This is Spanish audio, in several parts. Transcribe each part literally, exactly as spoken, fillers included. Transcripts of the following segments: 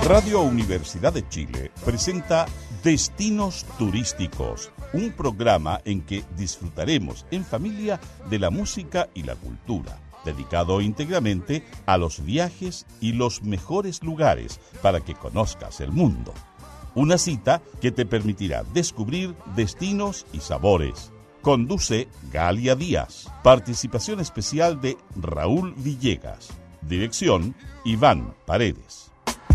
Radio Universidad de Chile presenta Destinos Turísticos, un programa en que disfrutaremos en familia de la música y la cultura, dedicado íntegramente a los viajes y los mejores lugares para que conozcas el mundo. Una cita que te permitirá descubrir destinos y sabores. Conduce Galia Díaz. Participación especial de Raúl Villegas. Dirección Iván Paredes.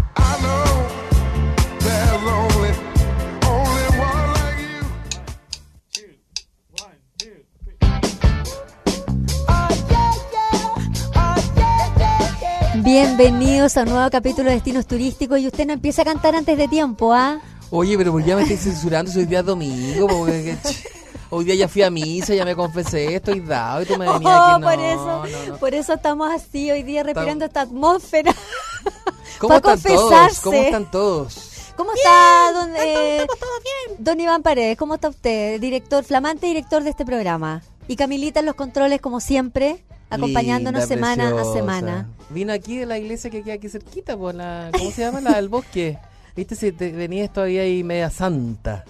Bienvenidos a un nuevo capítulo de Destinos Turísticos. Y usted no empieza a cantar antes de tiempo, ¿ah? ¿eh? Oye, pero ¿por qué me estoy censurando si hoy día es domingo? Porque, hoy día ya fui a misa, ya me confesé, estoy dado y tú me venías oh, aquí. No, por eso, no, no. por eso estamos así hoy día respirando esta atmósfera. ¿Cómo están todos? ¿Cómo están todos? ¿Cómo bien, está don, eh, estamos todos bien. Don Iván Paredes? ¿Cómo está usted? Director, flamante director de este programa. Y Camilita en los controles, como siempre, acompañándonos Linda, semana preciosa. a semana. Vino aquí de la iglesia que queda aquí cerquita, por la, ¿cómo se llama? La del bosque. Viste, si te venías todavía ahí media santa.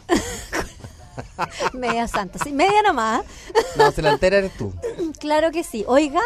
Media santa, sí, media nomás. No, se la entera eres tú. Claro que sí. Oiga,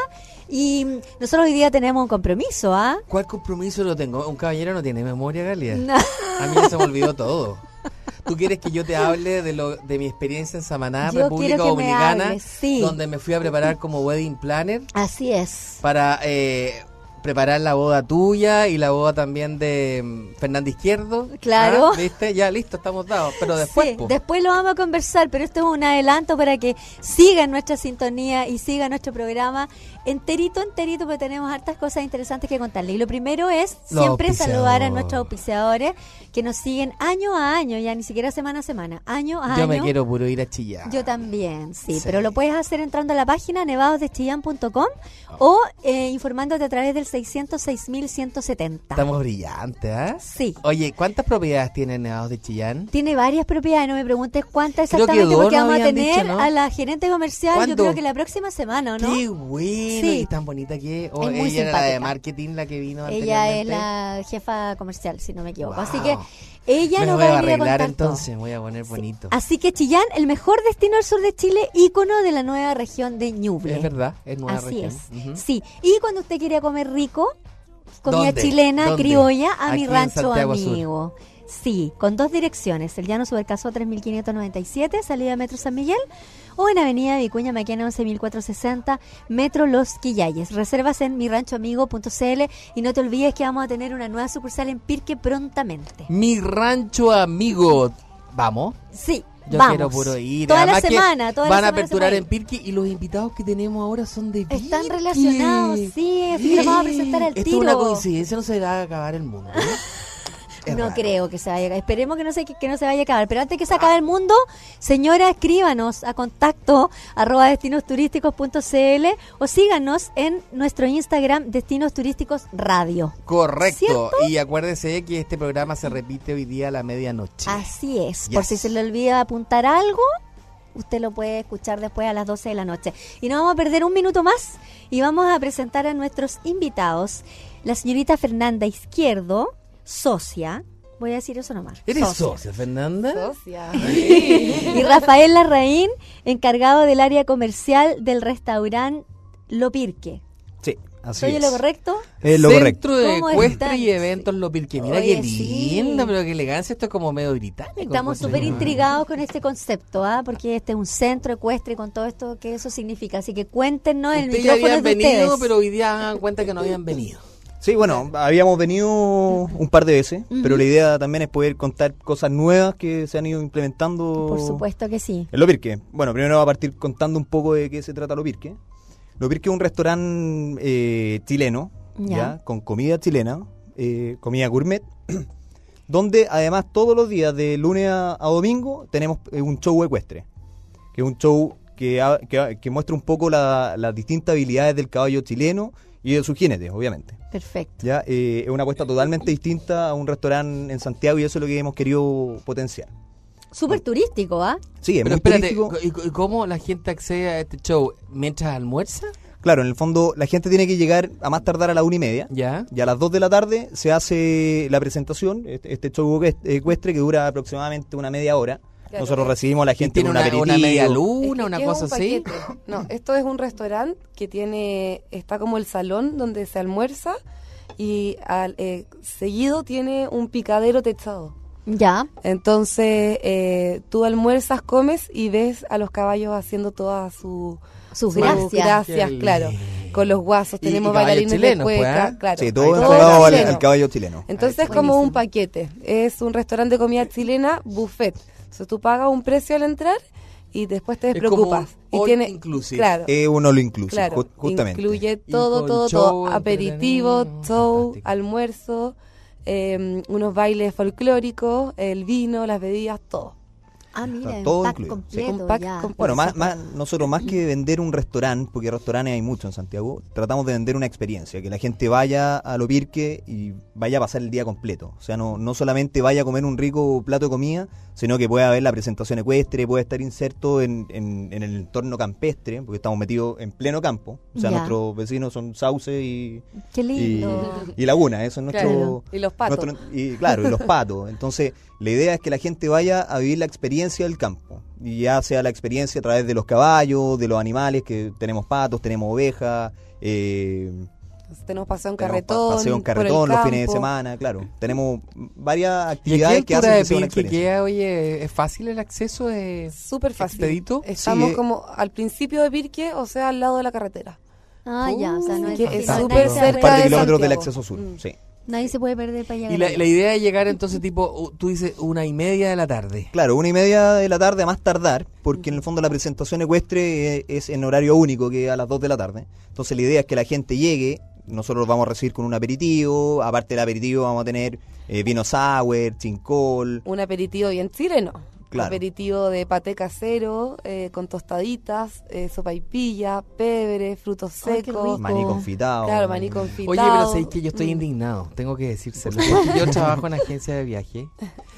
y nosotros hoy día tenemos un compromiso, ¿ah? ¿eh? ¿Cuál compromiso lo tengo? Un caballero no tiene memoria, Galia. No. A mí ya se me olvidó todo. ¿Tú quieres que yo te hable de lo de mi experiencia en Samaná, yo República Dominicana, me hables, sí. donde me fui a preparar como wedding planner? Así es. Para eh, preparar la boda tuya y la boda también de um, Fernanda Izquierdo. Claro. ¿Ah? ¿Viste? Ya listo, estamos dados. Pero después, sí, después lo vamos a conversar, pero esto es un adelanto para que sigan nuestra sintonía y sigan nuestro programa enterito, enterito, porque tenemos hartas cosas interesantes que contarle. Y lo primero es siempre saludar a nuestros auspiciadores que nos siguen año a año, ya ni siquiera semana a semana, año a yo año. Yo me quiero puro ir a Chillán. Yo también, sí, sí, pero lo puedes hacer entrando a la página nevados de chillán punto com oh. o eh, informándote a través del seiscientos seis mil ciento setenta. Estamos brillantes, ¿ah? ¿eh? Sí. Oye, ¿cuántas propiedades tiene Nevados de Chillán? Tiene varias propiedades, no me preguntes cuántas exactamente, dos, porque no vamos a tener dicho, ¿no? a la gerente comercial, ¿Cuándo? yo creo que la próxima semana, ¿no? ¡Qué bueno! Sí. Y tan bonita que oh, es muy ella simpática. Era la de marketing, la que vino Ella es la jefa comercial, si no me equivoco. Wow. Así que ella me nos voy va a a venir arreglar a contar entonces, todo. voy a poner bonito. Sí. Así que Chillán, el mejor destino del sur de Chile, ícono de la nueva región de Ñuble. Es verdad, es nueva Así región. es, Uh-huh. sí. Y cuando usted quiera comer rico, comida ¿Dónde? chilena, ¿Dónde? criolla, a Aquí mi en rancho Santiago amigo. Sur. Sí, con dos direcciones, el Llano Supercaso tres mil quinientos noventa y siete, salida Metro San Miguel, o en Avenida Vicuña Maquena once mil cuatrocientos sesenta, Metro Los Quillayes. Reservas en mi rancho amigo punto c l y no te olvides que vamos a tener una nueva sucursal en Pirque prontamente. Mi Rancho Amigo. ¿Vamos? Sí. Yo Vamos. quiero puro ir. Toda Además la semana, toda van la a semana aperturar en Pirque y los invitados que tenemos ahora son de Pirque. Están relacionados, sí, así que los vamos a presentar al Esto tiro. es una coincidencia, no se va a acabar el mundo, ¿no? Es no raro. creo que se vaya a acabar. Esperemos que no, se, que, que no se vaya a acabar. Pero antes que se acabe el mundo, señora, escríbanos a contacto arroba destinosturísticos punto c l o síganos en nuestro Instagram Destinos Turísticos Radio. Correcto. ¿Cierto? Y acuérdese que este programa se repite hoy día a la medianoche. Así es. Yes. Por si se le olvida apuntar algo, usted lo puede escuchar después a las doce de la noche. Y no vamos a perder un minuto más y vamos a presentar a nuestros invitados. La señorita Fernanda Izquierdo, socia, voy a decir eso nomás. ¿Eres socia, socia Fernanda? Socia. Y Rafael Larraín, encargado del área comercial del restaurante Lo Pirque. Sí, así ¿Soy es. lo correcto? Es lo Centro correcto. de ¿Cómo Ecuestre están? y Eventos Lo Pirque. Mira Oye, qué lindo, sí. pero qué elegancia. Esto es como medio británico. Estamos súper intrigados con este concepto, ¿ah? Porque este es un centro ecuestre con todo esto que eso significa. Así que cuéntenos, el Ustedes ya micrófono habían es de venido, ustedes. pero hoy día hagan cuenta que no habían venido. Sí, bueno, habíamos venido un par de veces, Ujú. pero la idea también es poder contar cosas nuevas que se han ido implementando. Por supuesto que sí. En Lo Pirque. Bueno, primero va a partir contando un poco de qué se trata Lo Pirque. Lo Pirque es un restaurante eh, chileno, Ya. ya, con comida chilena, eh, comida gourmet, donde además todos los días de lunes a, a domingo tenemos eh, un show ecuestre, que es un show que, ha- que, ha- que muestra un poco la- las distintas habilidades del caballo chileno y de sus jinetes, obviamente. Perfecto. Ya, eh, es una apuesta totalmente distinta a un restaurante en Santiago y eso es lo que hemos querido potenciar. Súper turístico, ¿ah? Sí, es Pero muy espérate, turístico. ¿y y cómo la gente accede a este show? ¿Mientras almuerza? Claro, en el fondo la gente tiene que llegar a más tardar a la una y media. ¿Ya? Y a las dos de la tarde se hace la presentación, este, este show ecuestre que dura aproximadamente una media hora. Claro. Nosotros recibimos a la gente ¿Tiene con un una, aperitivo. una media Es luna, que una es cosa un así? paquete. No, esto es un restaurante que tiene, está como el salón donde se almuerza y al, eh, seguido tiene un picadero techado. Ya. Entonces eh, tú almuerzas, comes y ves a los caballos haciendo todas su, Sus su- gracias. gracias, Qué claro. lindo. Con los guasos, Y- tenemos y caballos bailarines chilenos, de pues, cueca, ¿ah? claro. Sí, todo Todo enfocado al, chileno. al caballo chileno. Entonces es Buenísimo. como un paquete, es un restaurante de comida chilena buffet. Entonces tú pagas un precio al entrar y después te Es despreocupas. como Y all tiene, inclusive. claro, Es uno lo incluye, claro, ju- justamente. incluye Y todo, con todo, show todo, aperitivo, entretenido, show, fantástico. almuerzo, eh, unos bailes folclóricos, el vino, las bebidas, todo. Ah, mira, Está un todo pack incluido, completo sí. Un pack ya. completo. Bueno, más, más nosotros más que vender un restaurante, porque restaurantes hay mucho en Santiago, tratamos de vender una experiencia, que la gente vaya a Lo Pirque y vaya a pasar el día completo. O sea, no, no solamente vaya a comer un rico plato de comida, sino que pueda ver la presentación ecuestre, pueda estar inserto en, en, en el entorno campestre, porque estamos metidos en pleno campo. O sea, Ya. nuestros vecinos son sauce y, Qué y, lindo. y laguna, eso es nuestro... Claro. Y los patos. nuestro- y claro, y los patos. Entonces, la idea es que la gente vaya a vivir la experiencia del campo. Y ya sea la experiencia a través de los caballos, de los animales, que tenemos patos, tenemos ovejas, eh, Entonces, tenemos paseo en tenemos pa- carretón, paseo en por el carretón los fines de campo. semana, claro. Tenemos varias ¿Y aquí actividades en que hacen Pura que de sea una Pirque experiencia. queda, oye, es fácil el acceso? Es Súper fácil. ¿Expedito? Estamos Sí, eh. como al principio de Pirque, o sea, al lado de la carretera. Ah, ya, o sea, no Así es, que fácil, es no, súper nadie se cerca Un puede- par de de kilómetros del Santiago. acceso sur, Mm. sí. Nadie se puede perder para llegar. Y la, allá. la idea es llegar entonces tipo, uh, tú dices una y media de la tarde. Claro, una y media de la tarde a más tardar, porque en el fondo la presentación ecuestre es, es en horario único, que es a las dos de la tarde. Entonces la idea es que la gente llegue, nosotros los vamos a recibir con un aperitivo, aparte del aperitivo vamos a tener eh, vino sour, chincol, Un aperitivo bien chileno. Claro. Aperitivo de paté casero, eh, con tostaditas, eh, sopaipilla, pebre, frutos Ay, qué secos. rico. maní confitado. Claro, maní confitado. Oye, pero sabéis que yo estoy Mm. indignado, tengo que decírselo. Porque yo trabajo en agencia de viaje,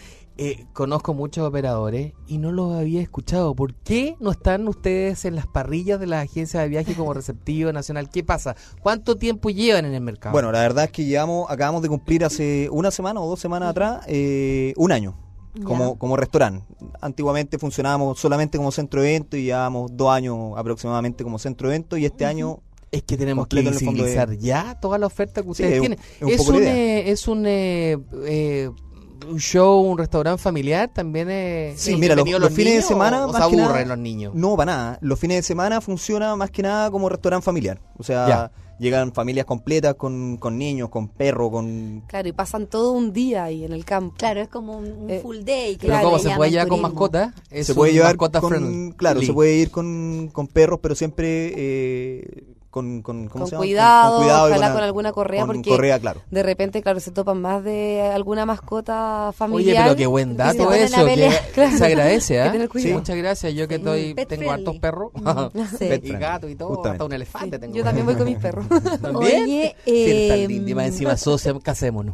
eh, conozco muchos operadores y no los había escuchado. ¿Por qué no están ustedes en las parrillas de las agencias de viaje como receptivo nacional? ¿Qué pasa? ¿Cuánto tiempo llevan en el mercado? Bueno, la verdad es que llevamos, acabamos de cumplir hace una semana o dos semanas atrás un un año como, Ya. como restaurante. Antiguamente funcionábamos solamente como centro de evento y llevábamos dos años aproximadamente como centro de evento y este año es que tenemos que completo en el fondo de- visibilizar ya toda la oferta que Sí, ustedes es un- tienen. es un Es poco la un, idea. eh, es un, eh, eh, un show, un restaurante familiar, también es... Sí, mira, los, entretenido los fines de niños semana o, o más se que nada, aburren los niños. No, para nada. Los fines de semana funciona más que nada como restaurante familiar. O sea, Ya. llegan familias completas con, con niños, con perros, con... Claro, y pasan todo un día ahí en el campo. Claro, es como un, un Eh, full day. que Pero le ¿cómo se llaman puede llevar con turismo. mascota? Es se puede un llevar mascota con... friendly. Claro, se puede ir con, con perros, pero siempre eh, con... con, ¿cómo Con se llama? cuidado, y ojalá una- con alguna correa, con porque correa, claro. de repente, claro, se topan más de alguna mascota Oye, familiar. pero qué buen y se dato ponen a eso, que pelear. Claro. se agradece, Hay ¿ah? que tener cuidado. Muchas gracias, yo que estoy, Pet tengo friendly. hartos perros, Sí. Pet y friendly, gatos y todo, justamente. hasta un elefante tengo. Yo también voy con mis perros. ¿También? Oye, Sí, está eh, lindo, y más encima socia, casémonos.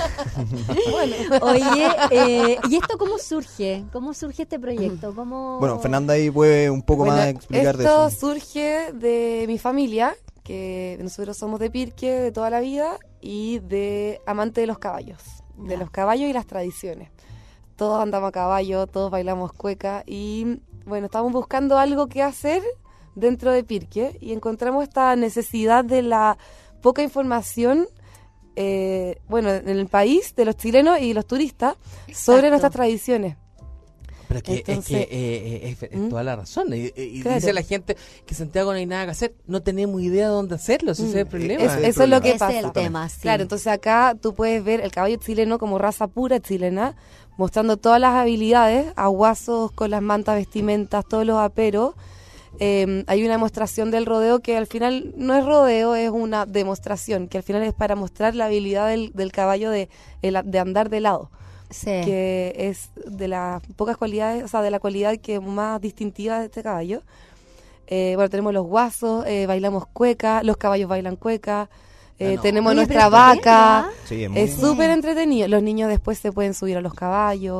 Oye, eh, ¿y esto cómo surge? ¿Cómo surge este proyecto? ¿Cómo... Bueno, Fernanda ahí puede un poco Bueno, más explicar de esto eso. surge de mi familia, que nosotros somos de Pirque de toda la vida y de amante de los caballos, de Ya. los caballos y las tradiciones. Todos andamos a caballo, todos bailamos cueca y bueno, estamos buscando algo que hacer dentro de Pirque y encontramos esta necesidad de la poca información, eh, bueno, en el país de los chilenos y los turistas sobre Exacto. nuestras tradiciones. Pero que, Entonces- es que eh, eh, es, es ¿Mm? toda la razón. Y, y- y Claro. dice la gente que Santiago no hay nada que hacer. No tenemos idea de dónde hacerlo, si ese es el Mm, problema. es- Ese es el eso es lo que Ese pasa. es el tema, sí. Claro, entonces acá tú puedes ver el caballo chileno como raza pura chilena, mostrando todas las habilidades, aguazos con las mantas, vestimentas, todos los aperos. Eh, hay una demostración del rodeo que al final no es rodeo, es una demostración, que al final es para mostrar la habilidad del, del caballo de, el- de andar de lado, Sí. que es de las pocas cualidades, o sea, de la cualidad que más distintiva de este caballo. Eh, bueno, tenemos los guasos, eh, bailamos cueca, los caballos bailan cueca, eh, Ah, no. tenemos Oye, nuestra pero está bien, vaca. ¿ah? Sí, es muy... Es súper entretenido. Los niños después se pueden subir a los caballos,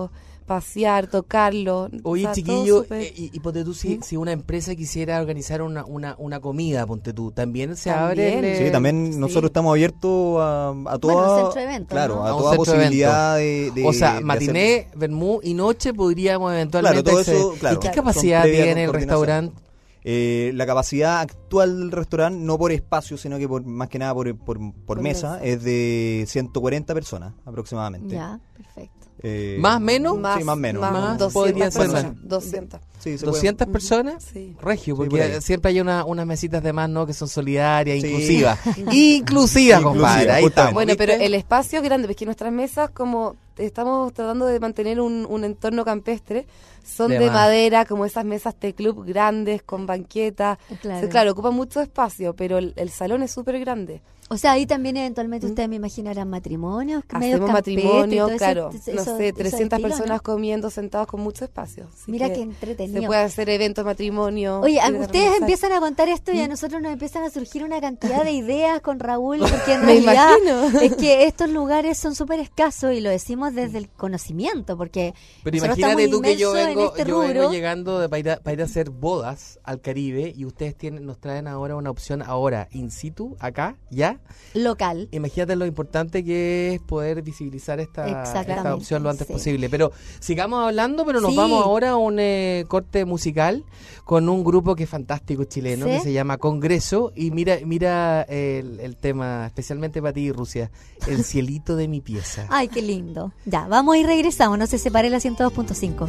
pasear, tocarlo. Oye, o sea, chiquillo, todo súper- eh, y, y ponte tú, si, ¿Mm? si una empresa quisiera organizar una, una, una comida, ponte tú, también se También. abre. el, Sí, eh, también sí. nosotros estamos abiertos a, a toda, Bueno, un centro de eventos, claro, ¿no? a A un toda centro de posibilidad de, de- O sea, de matiné, hacer- vermú y noche podríamos eventualmente Claro, todo acceder. eso, claro, ¿Y qué son capacidad previas tiene el coordinación. restaurante? Eh, la capacidad actual del restaurante, no por espacio, sino que por más que nada por, por, por Por mesa, mesa. es de ciento cuarenta personas aproximadamente. Ya, perfecto. Eh, ¿Más, menos? Más, Sí, más menos. Más, Más doscientas podría ser personas. más. doscientas. Sí, se puede- ¿doscientas personas? Sí. Regio, Sí, por porque ahí. siempre hay una, unas mesitas de más, ¿no? Que son solidarias, Sí. inclusivas. Inclusivas, compadre. Inclusiva, Ahí justamente. estamos. Bueno, pero ¿viste? el espacio es grande, porque nuestras mesas, como estamos tratando de mantener un, un entorno campestre, son De de, más. madera, como esas mesas de club grandes, con banqueta. Claro. Claro, claro ocupa mucho espacio, pero el, el salón es súper grande. O sea, ahí también eventualmente ustedes me imaginarán matrimonios, medios Hacemos campestres y matrimonio, todo ese- claro, ese- no eso- sé, esos trescientas estilos, personas ¿no? comiendo sentados con mucho espacio. Así Mira que qué entretenido. Se puede hacer eventos, matrimonio. Oye, a- ir a ustedes almorzar. empiezan a contar esto y a nosotros nos empiezan a surgir una cantidad de ideas con Raúl, porque en Me realidad imagino. es que estos lugares son súper escasos y lo decimos desde el conocimiento, porque Pero nosotros imagínate estamos tú que yo inmersos en vengo, este yo vengo rubro. llegando de, para, ir a, para ir a hacer bodas al Caribe y ustedes tienen, nos traen ahora una opción ahora, in situ, acá, ya. Local. Imagínate lo importante que es poder visibilizar esta, Exactamente, esta opción lo antes sí. posible. Pero sigamos hablando, pero nos Sí. vamos ahora a un eh, corte musical con un grupo que es fantástico chileno, ¿Sí? que se llama Congreso. Y mira mira el, el tema, especialmente para ti, Rusia, El cielito de mi pieza. Ay, qué lindo. Ya, vamos y regresamos, no se separe la ciento dos punto cinco.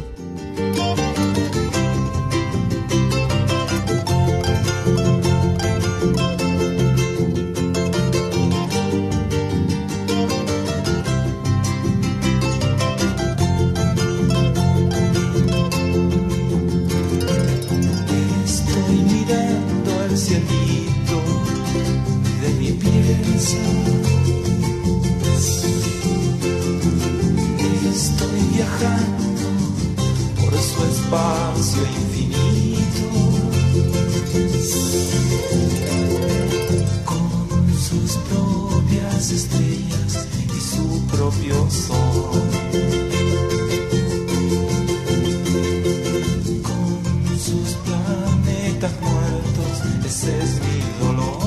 Estoy mirando el cielito de mi pieza. Estoy viajando por su espacio infinito, con sus propias estrellas y su propio sol. Con sus planetas muertos, ese es mi dolor.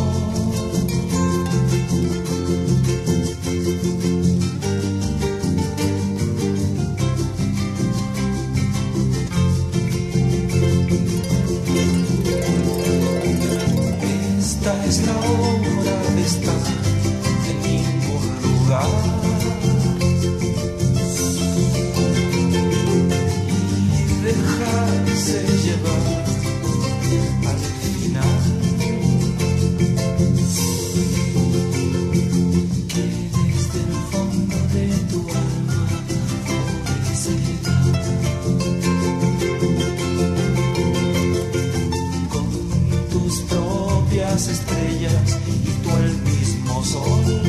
Esta es la hora de estar en ningún lugar y dejarse llevar al final. Que desde el fondo de tu alma florecerá con tus propias estrellas y tú el mismo sol.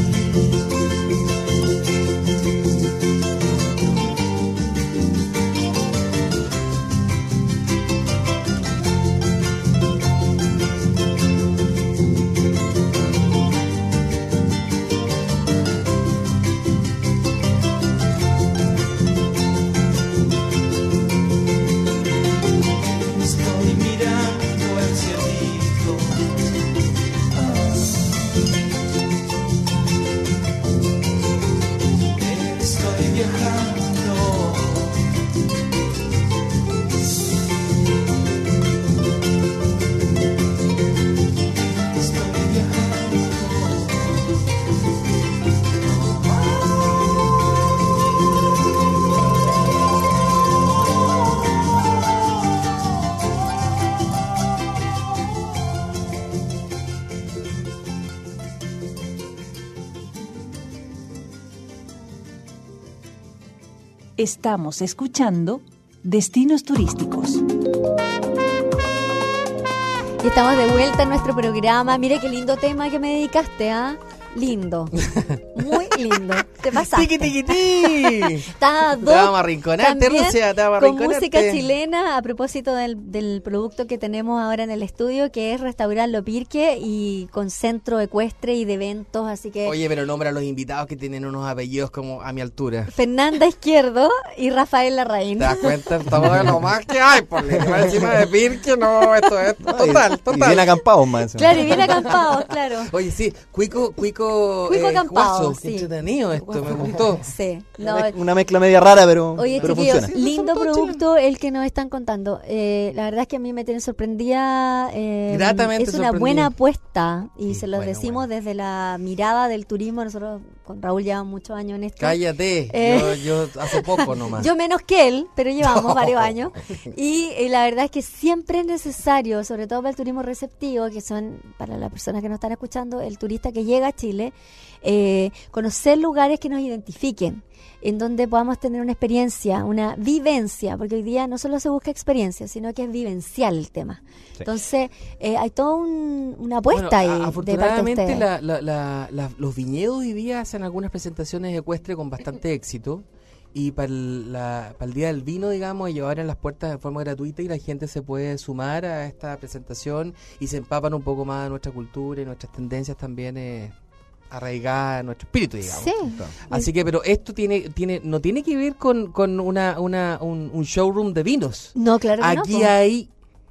Estoy mirando el cielito. Estoy viajando. Estoy Estamos escuchando Destinos Turísticos. Y estamos de vuelta en nuestro programa. Mira qué lindo tema que me dedicaste, ¿ah? lindo. Muy lindo. Te pasaste. ¡Tiqui, tiqui, ti! Está Te vamos a arrinconarte, también Rusia, te vamos a con arrinconarte. música chilena a propósito del, del producto que tenemos ahora en el estudio, que es Restaurant Lo Pirque y con centro ecuestre y de eventos, así que Oye, pero nombra a los invitados que tienen unos apellidos como a mi altura. Fernanda Izquierdo y Rafael Larraín. ¿Te das cuenta? Estamos de lo más que hay, por encima de Pirque, no, esto es total, Y total. bien acampados más. encima. Claro, y bien acampados, claro. Oye, sí, Cuico, Cuico, Cuico eh, acampado, Guaso, qué sí. entretenido esto, me gustó. Sí. No, Una, mez- una mezcla media rara, pero, oye, pero chiquillos, funciona. lindo Son todos producto el que nos están contando. Eh, la verdad es que a mí me tiene sorprendida. eh, Gratamente es una sorprendida. buena apuesta y Sí, se los bueno, decimos bueno. desde la mirada del turismo. Nosotros con Raúl llevamos muchos años en esto. Cállate, Eh. yo, yo hace poco nomás. Yo menos que él, pero llevamos varios años. Y eh, la verdad es que siempre es necesario, sobre todo para el turismo receptivo, que son, para las personas que nos están escuchando, el turista que llega a Chile, eh, conocer lugares que nos identifiquen, en donde podamos tener una experiencia, una vivencia, porque hoy día no solo se busca experiencia, sino que es vivencial el tema. Entonces, eh, hay toda un- una apuesta Bueno, a- ahí de parte de afortunadamente ustedes. la- la- la- la- los viñedos hoy día hacen algunas presentaciones ecuestres con bastante éxito. Y para el, la- para el Día del Vino, digamos, ellos abren las puertas de forma gratuita y la gente se puede sumar a esta presentación y se empapan un poco más de nuestra cultura y nuestras tendencias también eh, arraigadas en nuestro espíritu, digamos. Sí. Así que, pero esto tiene, tiene, no tiene que ver con, con una, una, un, un showroom de vinos. No, claro que no, Aquí po. hay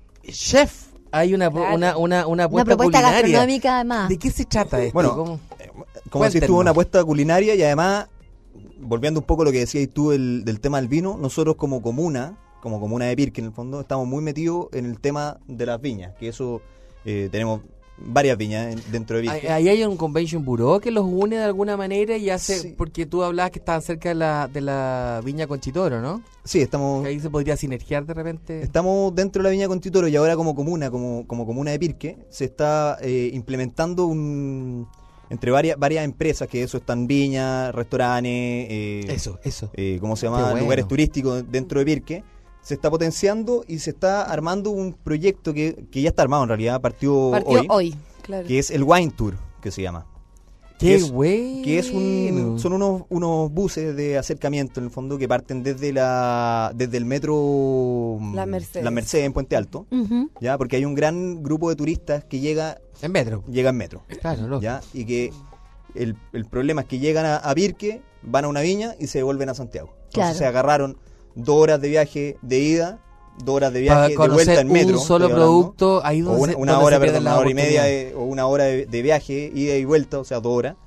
chef, hay una, Claro. una, una, una Una apuesta propuesta culinaria. gastronómica además. ¿De qué se trata esto? Bueno, ¿Cómo? Como decís tú, Cuéntenos. una apuesta culinaria y además, volviendo un poco a lo que decías tú el, del tema del vino, nosotros como comuna, como comuna de Pirque en el fondo, estamos muy metidos en el tema de las viñas, que eso eh, tenemos varias viñas en- dentro de Ahí Pirque. ahí hay un convention bureau que los une de alguna manera y hace, Sí. porque tú hablabas que estaban cerca de la, de la viña Conchitoro, ¿no? Sí, estamos, Que ahí se podría sinergiar de repente. estamos dentro de la viña Conchitoro y ahora como comuna, como, como comuna de Pirque, se está eh, implementando un entre varias varias empresas, que eso están viñas, restaurantes, eh, Eso, eso. eh, ¿cómo se Qué llama? bueno. Lugares turísticos dentro de Pirque. Se está potenciando y se está armando un proyecto que, que ya está armado en realidad, partió, Partió hoy, hoy, claro. que es el Wine Tour, que se llama. Qué que es- bueno. Que es un, son unos, unos buses de acercamiento en el fondo que parten desde la desde el metro mm, La Mercedes. La Mercedes en Puente Alto, Ujú. ya, porque hay un gran grupo de turistas que llega En metro. llega en metro, Claro, lógico. ya, y que el, el problema es que llegan a, a Pirque, van a una viña y se devuelven a Santiago. Entonces Claro. se agarraron dos horas de viaje de ida, dos horas de Para viaje de vuelta conocer en metro, un solo estoy hablando, producto, ahí o donde una, se- una donde hora, se pierden perdón, las una hora y media oportunidades. de- o una hora de, de viaje, ida y vuelta, o sea, dos horas,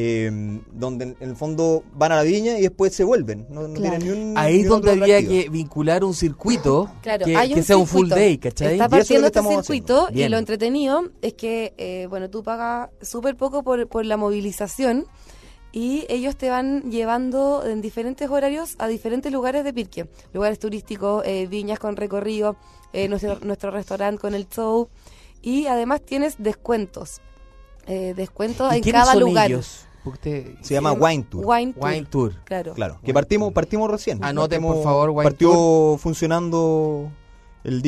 eh, donde en el fondo van a la viña y después se vuelven. No, no Claro. tienen ni un Ahí ni es un donde otro habría atractivo. que vincular un circuito Claro, que, hay que un sea un full circuito. day, ¿cachai? Está Y eso es lo partiendo que este estamos circuito haciendo. y Bien. lo entretenido es que, eh, bueno, tú pagas súper poco por, por la movilización y ellos te van llevando en diferentes horarios a diferentes lugares de Pirque. Lugares turísticos, eh, viñas con recorrido, eh, nuestro, nuestro restaurante con el show y además tienes descuentos. Eh, descuentos ¿Y en quiénes cada son lugar. ellos? Porque- Se llama Wine Tour. Wine Tour. Wine Tour. Claro. Claro, que partimos partimos recién. Anoten, Partimos- por favor, Wine Partió funcionando el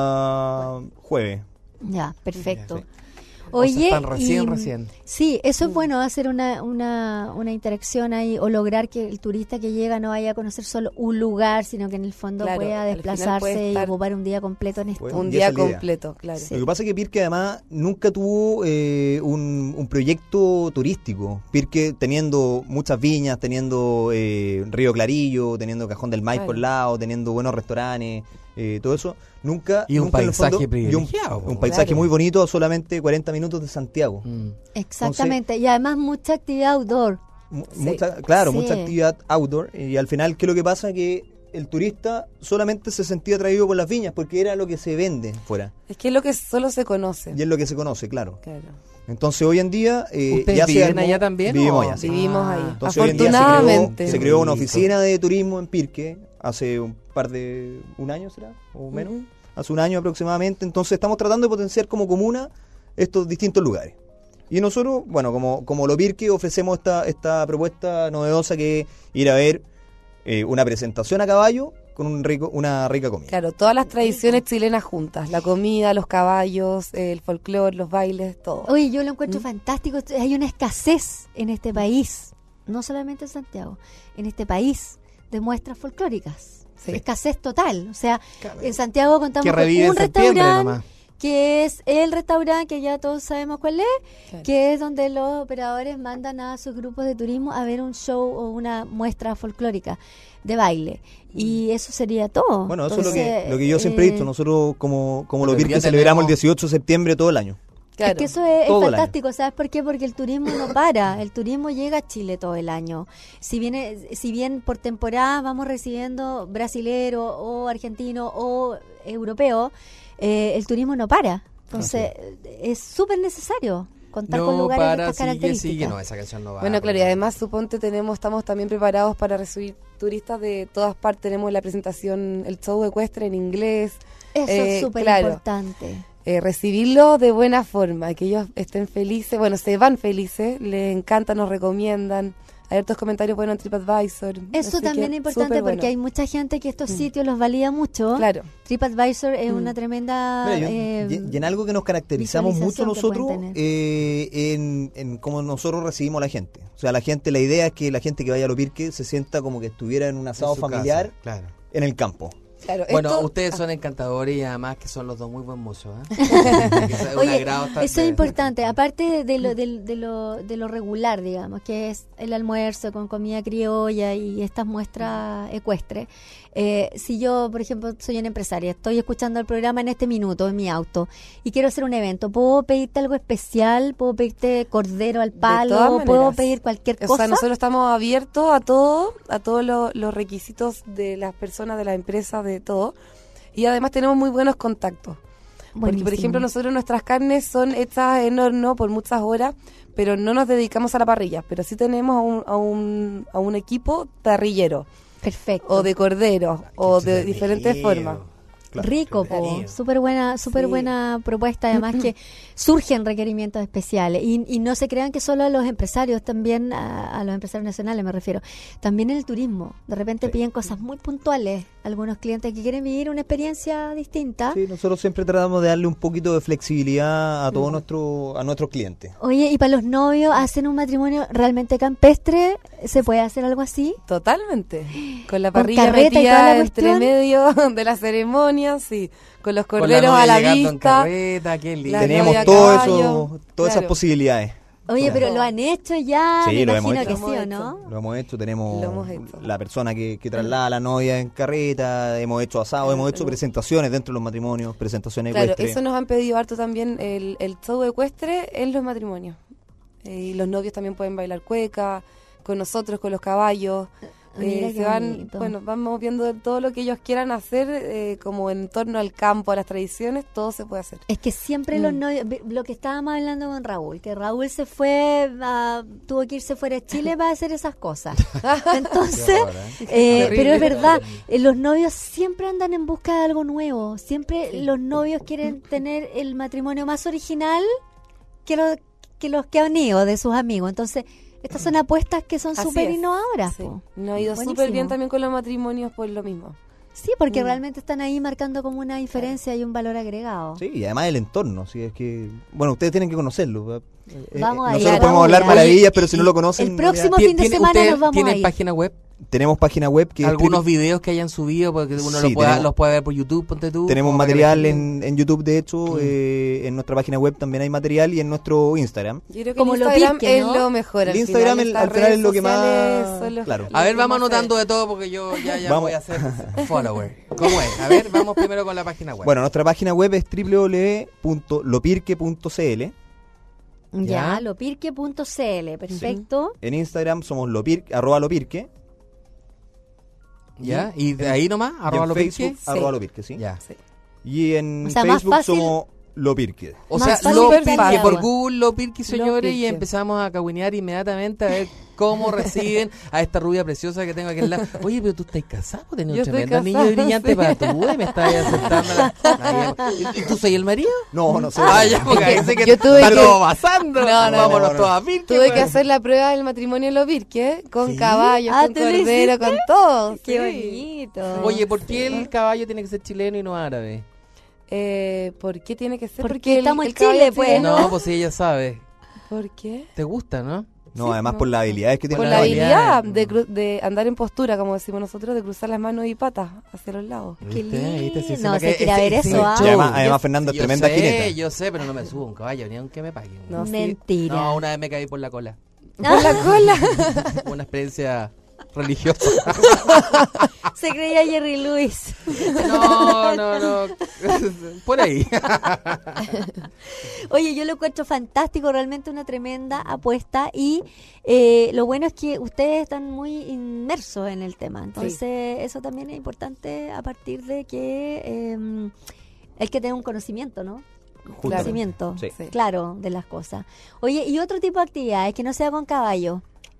día jueves. Ya, perfecto. Ya, O sea, Oye, están recién, y- recién. Sí, eso es bueno, hacer una, una, una interacción ahí o lograr que el turista que llega no vaya a conocer solo un lugar, sino que en el fondo Claro, pueda al final desplazarse puede y estar ocupar un día completo en esto. Pues, Un y día esa es la idea. completo, claro. Sí. Lo que pasa es que Pirque además nunca tuvo eh, un, un proyecto turístico. Pirque teniendo muchas viñas, teniendo eh, Río Clarillo, teniendo Cajón del Maipo Claro. por el lado, teniendo buenos restaurantes, eh, todo eso. Nunca. Y un nunca en el paisaje fondo- y un- privilegiado, Un, po. paisaje Claro. muy bonito a solamente cuarenta minutos de Santiago. Mm. Exactamente, y además mucha actividad outdoor. Mu- Sí. mucha, claro, Sí. mucha actividad outdoor. Y al final, ¿qué es lo que pasa? Que el turista solamente se sentía atraído por las viñas porque era lo que se vende fuera. Es que es lo que solo se conoce. Y es lo que se conoce, claro. Claro. Entonces hoy en día eh, ¿Ustedes ya se viven armó- allá también? Vivimos o? allá, sí. Vivimos ahí. Entonces hoy en día se Afortunadamente. creó, se creó una Bonito. oficina de turismo en Pirque hace un par de... un año será, o menos, Ujú. hace un año aproximadamente. Entonces estamos tratando de potenciar como comuna estos distintos lugares. Y nosotros, bueno, como, como Lo Pirque ofrecemos esta, esta propuesta novedosa que es ir a ver eh, una presentación a caballo con un rico, una rica comida. Claro, todas las tradiciones chilenas juntas, la comida, los caballos, el folclore, los bailes, todo. Oye, yo lo encuentro ¿Mm? fantástico. Hay una escasez en este país, no solamente en Santiago, en este país de muestras folclóricas. Sí. Escasez total. O sea, en Santiago contamos Que revive con en un septiembre restaurante nomás. que es el restaurante que ya todos sabemos cuál es, Claro. que es donde los operadores mandan a sus grupos de turismo a ver un show o una muestra folclórica de baile. Y eso sería todo. Bueno, eso Entonces, es lo que, lo que yo siempre he eh, dicho. Nosotros como, como Pero Lo Pirque ya celebramos el tenemos- dieciocho de septiembre todo el año. Claro. Es que eso es, es Todo el fantástico, ¿sabes por qué? Porque el turismo no para, el turismo llega a Chile todo el año. Si viene, si bien por temporada vamos recibiendo brasilero o argentino o europeo, eh, el turismo no para. Entonces es súper necesario contar con No lugares de para, estas sigue, características. sigue. No, esa canción no va. Bueno, claro, y además suponte tenemos, estamos también preparados para recibir turistas de todas partes. Tenemos la presentación, el show ecuestre en inglés. Eso Eh, es súper claro. importante. Eh, recibirlos de buena forma, que ellos estén felices, bueno, se van felices, les encanta, nos recomiendan. Hay otros comentarios buenos en TripAdvisor. Eso así también que es importante súper porque bueno. hay mucha gente que estos Mm. sitios los valía mucho. Claro. TripAdvisor es Mm. una tremenda... Mira, yo- eh, y, y en algo que nos caracterizamos mucho visualización que pueden nosotros, tener. eh, en, en cómo nosotros recibimos a la gente. O sea, la gente, la idea es que la gente que vaya a Lo Pirque se sienta como que estuviera en un En asado su familiar casa, claro. en el campo. Claro, Bueno, esto- ustedes son encantadores y además que son los dos muy buen mozos. ¿eh? Que es un Oye, agrado estar- eso es importante, aparte de, de lo, de, de lo, de lo regular, digamos, que es el almuerzo con comida criolla y estas muestras ecuestres. Eh, si yo, por ejemplo, soy una empresaria, estoy escuchando el programa en este minuto en mi auto y quiero hacer un evento, ¿puedo pedirte algo especial? ¿Puedo pedirte cordero al todas palo? ¿Puedo maneras. pedir cualquier O cosa? sea, nosotros estamos abiertos a todo, a todos lo- los requisitos de las personas, de la empresa, de todo. Y además tenemos muy buenos contactos. Porque, por Buenísimo. ejemplo, nosotros nuestras carnes son hechas en horno por muchas horas, pero no nos dedicamos a la parrilla. Pero sí tenemos a un, a un, a un equipo parrillero, Perfecto. o de cordero, o de entretenido. diferentes formas. Claro. Rico, po. Entretenido. Súper buena, súper Sí. buena propuesta, además que surgen requerimientos especiales y, y no se crean que solo a los empresarios, también a, a los empresarios nacionales me refiero, también en el turismo, de repente Sí. piden cosas muy puntuales, algunos clientes que quieren vivir una experiencia distinta. Sí, nosotros siempre tratamos de darle un poquito de flexibilidad a todos nuestro, a nuestros clientes. Oye, y para los novios, ¿hacen un matrimonio realmente campestre? ¿Se puede hacer algo así? Totalmente. Con la Con parrilla carreta y toda metida la entre cuestión. medio de la ceremonia, sí. Con los Con corderos novia a la llegando en vista. carreta, qué lindo. La Tenemos novia a todo caballo, eso, todas esas claro. posibilidades. Oye, Todo. pero lo han hecho ya, Sí, me lo hemos imagino hecho. que Lo sí, hemos ¿o no? Lo hemos hecho, tenemos Lo hemos hecho. la persona que, que traslada a la novia en carreta, hemos hecho asado, Claro, hemos hecho hemos- presentaciones dentro de los matrimonios, presentaciones Claro, ecuestres. eso nos han pedido harto también el, el show ecuestre en los matrimonios. Eh, y los novios también pueden bailar cueca, con nosotros, con los caballos. Mira Eh, qué se van, bonito. bueno, vamos viendo de todo lo que ellos quieran hacer, eh, como en torno al campo, a las tradiciones, todo se puede hacer. Es que siempre los Mm. novios, ve- lo que estábamos hablando con Raúl, que Raúl se fue, a- tuvo que irse fuera de Chile para hacer esas cosas. Entonces, Qué horror, ¿eh? eh, Terrible. pero es verdad, eh, los novios siempre andan en busca de algo nuevo, siempre Sí. los novios quieren tener el matrimonio más original que, lo- que los que han ido de sus amigos. Entonces, estas son apuestas que son Así súper es. innovadoras. Sí. po. Nos ha ido Buenísimo. súper bien también con los matrimonios por lo mismo. Sí, porque Mm. realmente están ahí marcando como una diferencia y un valor agregado. Sí, y además el entorno, sí, es que, bueno, ustedes tienen que conocerlo. Eh, Vamos eh, a ir nosotros a podemos Raúl, hablar ¿eh? maravillas, pero si no lo conocen, el próximo ya- fin de ¿Tiene- semana ustedes nos vamos ¿Tienen a ir. página web? tenemos página web que es ¿Algunos triple- videos que hayan subido? Porque uno Sí, lo pueda- tenemos- los puede ver por YouTube, ponte tú. tenemos como para que material la gente- en, en YouTube, de hecho, Mm. eh, en nuestra página web también hay material y en nuestro Instagram. Yo creo que Como el lo Instagram Pirque, es ¿no? lo mejor. El al Instagram, final, el- estas al final redes es lo que más- sociales son los- claro. lo A ver, que vamos más se- anotando de todo porque yo ya, ya Vamos. voy a ser follower. ¿Cómo es? A ver, vamos primero con la página web. Bueno, nuestra página web es doble u doble u doble u punto lopirque punto c l. Ya, Ya. lopirque punto c l, perfecto. En Instagram somos lopirque, arroba lopirque. ¿Ya? ¿Y de en- ahí nomás? y ¿Arroba en lo Facebook, Pirque? arroba Sí. lopirque, sí. Ya. Sí. Y en O sea, más Facebook fácil- somos Lopirque. O Más sea, fácil lo que Pirque, agua. por Google, lo Pirque, señores, y Pirque. empezamos a cagüinear inmediatamente a ver cómo reciben a esta rubia preciosa que tengo aquí al lado. Oye, pero tú estás casado, tenés Yo un estoy tremendo niño casada, brillante sí. para tu boda y me estás aceptando. La... Ay, ¿Y tú soy el marido? No, no sé. Ah, ya, porque ahí sé que Yo tuve está que- todo pasando. No, no, Vámonos no. todos a Pirque. Tuve que güey. hacer la prueba del matrimonio en Lopirque con ¿Sí? caballos, Ah, con ¿tú lo cordero, hiciste? con todo. Qué sí. bonito. Oye, ¿por qué el caballo tiene que ser chileno y no árabe? Eh, ¿Por qué tiene que ser? Porque el- estamos el en Chile, caballo pues. chileno- No, pues sí, ella sabe. ¿Por qué? ¿Te gusta, no? No, Sí, además no. por las habilidades que tiene. Por Por la la habilidad habilidad. de, cru- de andar en postura, como decimos nosotros, de cruzar las manos y patas hacia los lados. Qué ¿Viste? ¿Viste? Sí, lindo. se No, me se cae- quiere ver ese- eso, ese ah. show. Y además, además Yo- Fernanda es yo tremenda sé, jineta. Yo sé, pero no me subo a un caballo, ni aunque me paguen. No, sí. Mentira. No, una vez me caí por la cola. Por la cola. Una experiencia religiosa. Se creía Jerry Lewis. No, no, no. Por ahí. Oye, yo lo encuentro fantástico, realmente una tremenda apuesta y eh, lo bueno es que ustedes están muy inmersos en el tema, entonces eso también es importante a partir de que eh, hay que tener un conocimiento, ¿no? Un Justamente. conocimiento, Sí. Sí. claro, de las cosas. Oye, y otro tipo de actividades que no sea con caballo.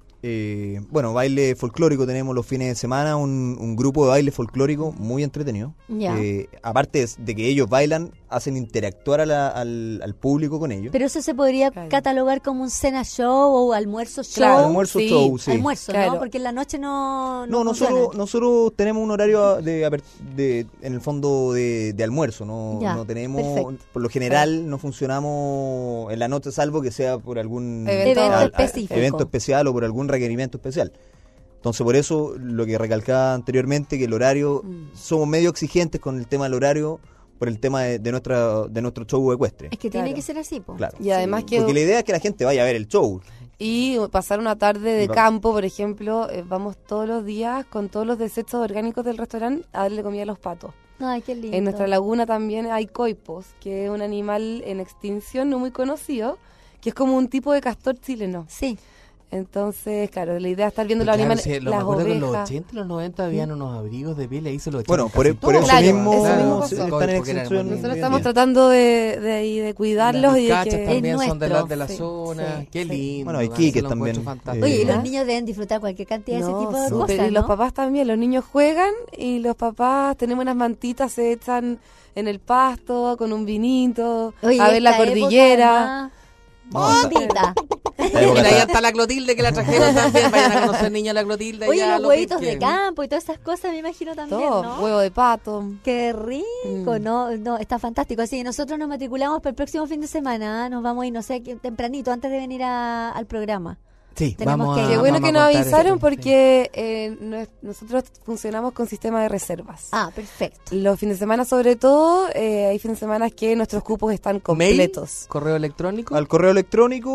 Eh, bueno, baile folclórico tenemos los fines de semana, un, un grupo de baile folclórico muy entretenido. Ya. Eh, aparte de que ellos bailan, hacen interactuar a la- al, al público con ellos. Pero eso se podría Claro. catalogar como un cena show o almuerzo show. Claro, almuerzo sí. show, sí. Almuerzo, Claro. ¿no? Porque en la noche no. No, funciona. nosotros, nosotros tenemos un horario de, aper- de en el fondo de, de almuerzo, no, Ya, no tenemos, perfecto. por lo general no funcionamos en la noche salvo que sea por algún Evento Evento al- específico. evento especial o por algún requerimiento especial. Entonces por eso lo que recalcaba anteriormente que el horario, Mm. somos medio exigentes con el tema del horario por el tema de, de nuestra de nuestro show ecuestre. Es que tiene Claro. que ser así, po. Claro. Y además que... Porque la idea es que la gente vaya a ver el show. Y pasar una tarde de Va- campo, por ejemplo, eh, vamos todos los días con todos los desechos orgánicos del restaurante a darle comida a los patos. Ay, qué lindo. En nuestra laguna también hay coipos, que es un animal en extinción no muy conocido, que es como un tipo de castor chileno. Sí. Entonces, claro, la idea es estar viendo los Claro, animales, sí, lo me las acuerdo que en los ovejas. ochenta y los noventa habían unos abrigos de piel y ahí se los Bueno, echaban por, casi por eso todos. Claro, mismo eso mismo se- pasó. están en Porque eran extinción. muy Nosotros bien. estamos tratando de, de, y de cuidarlos Las y de vizcachas que... también Es son de, nuestro, la, de la sí, zona. sí, Qué sí. lindo. Bueno, hay ¿no? quiques Se lo también. encuentro fantástico. Oye, y los ¿Ah? niños deben disfrutar cualquier cantidad de ese No, tipo de súper, cosas, y los ¿no? papás también, los niños juegan y los papás tenemos unas mantitas, se echan en el pasto con un vinito, Oye, a ver la esta época, cordillera. además, No, esta- bombita. esta época Mira, ahí está- está la Clotilde que la trajeron también. Vayan a conocer niña la Clotilde. Oye, allá a los huevitos Pirque. de campo y todas esas cosas, me imagino también, Todo, ¿no? huevo de pato. Qué rico, Mm. no, no, está fantástico. Así que nosotros nos matriculamos para el próximo fin de semana, ¿ah? Nos vamos a ir, no sé, qué- tempranito, antes de venir a- al programa. Sí, Tenemos vamos que a ir. Qué bueno vamos que a nos contar avisaron esto, porque eh, no- nosotros funcionamos con sistema de reservas. Ah, perfecto. Los fines de semana, sobre todo, eh, hay fines de semana que nuestros cupos están sí. completos. Mail, correo electrónico. al correo electrónico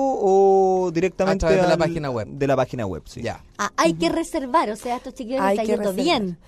o directamente A través de la al- página web. de la página web, sí. Ya. Ah, hay que reservar, o sea, estos chiquillos les Hay está que yendo reservar. bien.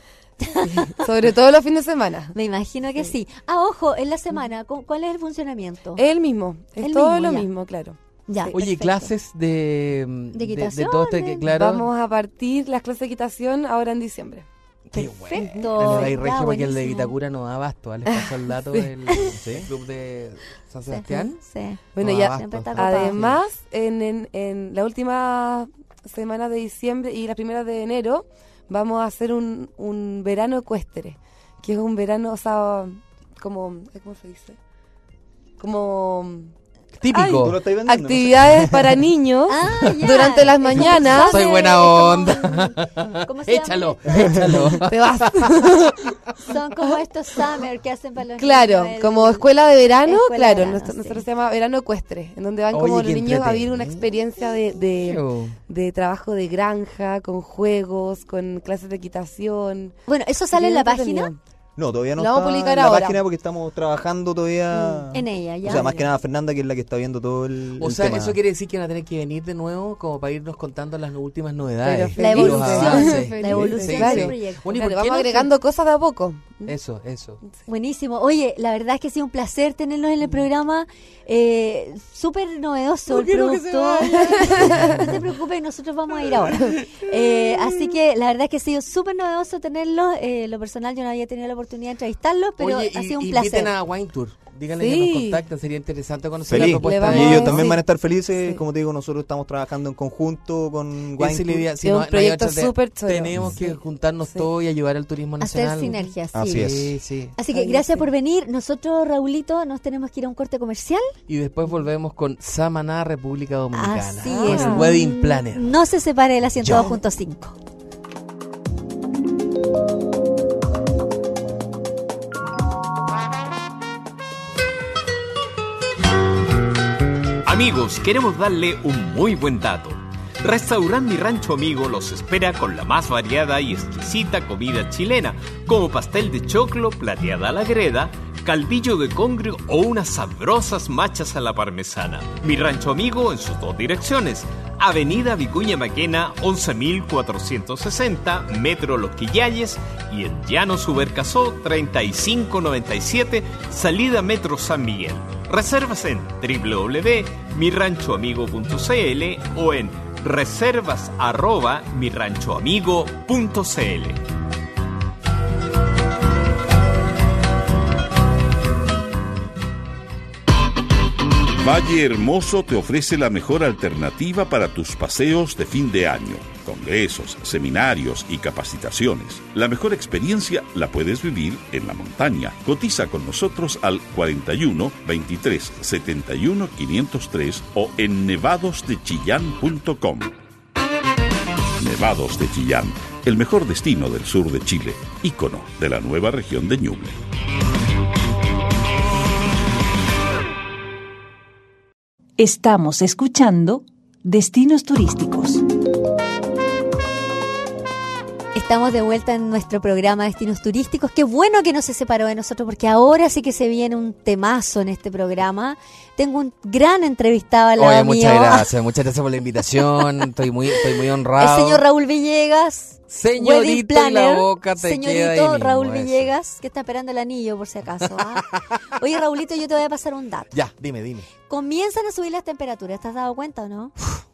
Sobre todo los fines de semana. Me imagino que sí. Ah, ojo, en la semana, ¿cu- ¿cuál es el funcionamiento? El mismo, es El todo mismo, lo ya. mismo, claro. Ya, Sí. Oye, perfecto. clases de, ¿De equitación? todo este que, claro. Vamos a partir las clases de equitación ahora en diciembre. Qué Perfecto. bueno. En el Ya, regio porque el de buenísimo. Vitacura no da abasto. Les paso el dato del club de San Sebastián. Sí. Bueno, No ya, da Siempre abasto. está copado. además, en, en, en la última semana de diciembre y la primera de enero, vamos a hacer un, un verano ecuestre, que es un verano, o sea, como, ¿cómo se dice? Como Típico. ¿Tú lo estás vendiendo? actividades para niños Ah, ya. durante las Es como mañanas. Soy summer, buena es como- onda. ¿Cómo se llama Échalo, esto? échalo. Te vas. Son como estos summer que hacen para los Claro, niños, el- como escuela de verano, Escuela de claro, verano, nuestro- sí. nosotros se llama verano ecuestre, en donde van Oye, como qué los niños a vivir una entretenido. experiencia de, de, de trabajo de granja, con juegos, con clases de equitación. Bueno, ¿eso sale en la Bien página? entretenido. No, todavía no Lo vamos a está publicar en la ahora. página porque estamos trabajando todavía. En ella, ya. O sea, más que nada Fernanda, que es la que está viendo todo el, O el sea, tema. eso quiere decir que van a tener que venir de nuevo como para irnos contando las últimas novedades. Pero La feliz, evolución, Los avances. la evolución Sí, del sí. proyecto. Bueno, ¿y Claro, por qué vamos no? agregando cosas de a poco. Eso, eso. Buenísimo. Oye, la verdad es que ha sido un placer tenerlos en el programa. Eh, Súper novedoso No el quiero que se producto. No te preocupes, nosotros vamos a ir ahora. Eh, así que la verdad es que ha sido súper novedoso tenerlos. Eh, lo personal, yo no había tenido la oportunidad de entrevistarlos, pero Oye, ha y- sido un y placer. inviten a Wine Tour. díganle Sí. que nos contacten, sería interesante conocer Feliz. la propuesta Le Y de vamos ellos a- también sí. van a estar felices. Sí. Como te digo, nosotros estamos trabajando en conjunto con Esa es la Wine idea. Es un proyecto súper chulo. Tenemos que Sí. juntarnos Sí. todos y ayudar al turismo Hacer nacional. sinergias, sí. Así es. Sí, sí. Así que Ay, gracias sí. por venir. Nosotros, Raulito, nos tenemos que ir a un corte comercial. Y después volvemos con Samaná, República Dominicana. Así con es. el Wedding Planner. No se separe de la ciento dos punto cinco. Amigos, queremos darle un muy buen dato. Restaurante Mi Rancho Amigo los espera con la más variada y exquisita comida chilena, como pastel de choclo, plateada a la greda, calvillo de congrio o unas sabrosas machas a la parmesana. Mi Rancho Amigo en sus dos direcciones. Avenida Vicuña Maquena, once mil cuatrocientos sesenta, Metro Los Quillayes, y en Llano Subercasó, treinta y cinco noventa y siete, salida Metro San Miguel. Reservas en doble u doble u doble punto mi rancho amigo punto c l o en reservas arroba mi rancho amigo punto c l. Valle Hermoso te ofrece la mejor alternativa para tus paseos de fin de año. Congresos, seminarios y capacitaciones. La mejor experiencia la puedes vivir en la montaña. Cotiza con nosotros al cuarenta y uno, veintitrés, setenta y uno, quinientos tres o en nevados de chillán punto com. Nevados de Chillán, el mejor destino del sur de Chile, ícono de la nueva región de Ñuble. Estamos escuchando Destinos Turísticos. Estamos de vuelta en nuestro programa Destinos Turísticos. Qué bueno que no se separó de nosotros, porque ahora sí que se viene un temazo en este programa. Tengo un gran entrevistado al lado Oye, mío. muchas gracias, muchas gracias por la invitación. Estoy muy, estoy muy honrado. El señor Raúl Villegas. Wedding Señorito, en la planner, boca te señorito queda ahí mismo, Raúl eso. Villegas, que está esperando el anillo por si acaso. ¿ah? Oye, Raulito, yo te voy a pasar un dato. Ya, dime, dime. Comienzan a subir las temperaturas, ¿te has dado cuenta o no?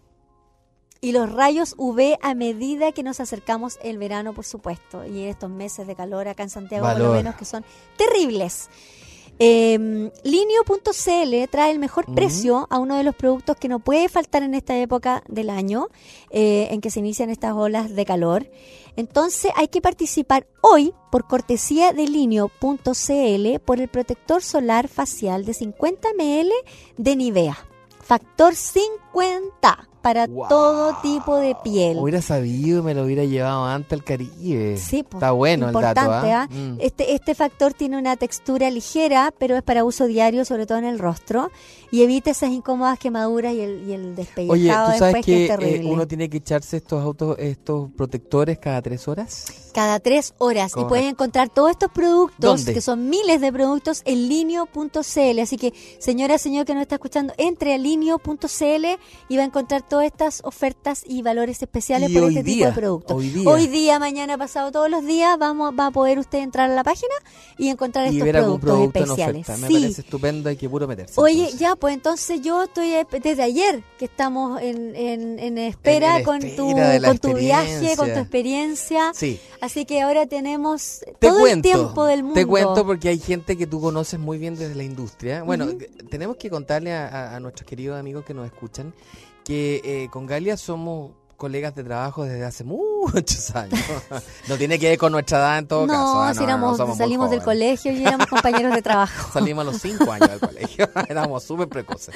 Y los rayos U V a medida que nos acercamos el verano, por supuesto. Y estos meses de calor acá en Santiago, por lo Valor. menos, que son terribles. Eh, Linio punto c l trae el mejor Mm. precio a uno de los productos que no puede faltar en esta época del año, eh, en que se inician estas olas de calor. Entonces hay que participar hoy, por cortesía de Linio punto c l, por el protector solar facial de cincuenta mililitros de Nivea. Factor cincuenta para Wow. todo tipo de piel. Hubiera sabido, me lo hubiera llevado antes al Caribe. Sí, pues, Está bueno el dato, importante, ¿ah? ¿ah? Mm. Este, este factor tiene una textura ligera, pero es para uso diario, sobre todo en el rostro, y evita esas incómodas quemaduras y el, y el despellejado Oye, ¿tú después, sabes que que es eh, terrible. uno tiene que echarse estos autos, estos protectores cada tres horas? Cada tres horas. Correcto. Y puedes encontrar todos estos productos, ¿Dónde? que son miles de productos, en linio punto c l. Así que, señora, señor que nos está escuchando, entre a linio punto c l y va a encontrar todas estas ofertas y valores especiales Y por hoy este día, tipo de productos. hoy día. mañana, pasado, todos los días, vamos va a poder usted entrar a la página y encontrar Y estos ver algún productos producto en especiales. oferta. Me Sí. parece estupendo, hay que puro meterse. Oye, entonces. ya, pues entonces yo estoy eh, desde ayer que estamos en, en, en espera En con espera tu de la con tu viaje, experiencia. con tu experiencia. Sí. Así que ahora tenemos Te todo cuento, el tiempo del mundo. Te cuento porque hay gente que tú conoces muy bien desde la industria. Bueno, tenemos que contarle a, a- a nuestros queridos amigos que nos escuchan que eh, con Galia somos colegas de trabajo desde hace muchos años. No tiene que ver con nuestra edad en todo no, caso. ah, si no, no, éramos- no, somos muy salimos del jóvenes. colegio y éramos compañeros de trabajo. Salimos a los cinco años del colegio. Éramos súper precoces.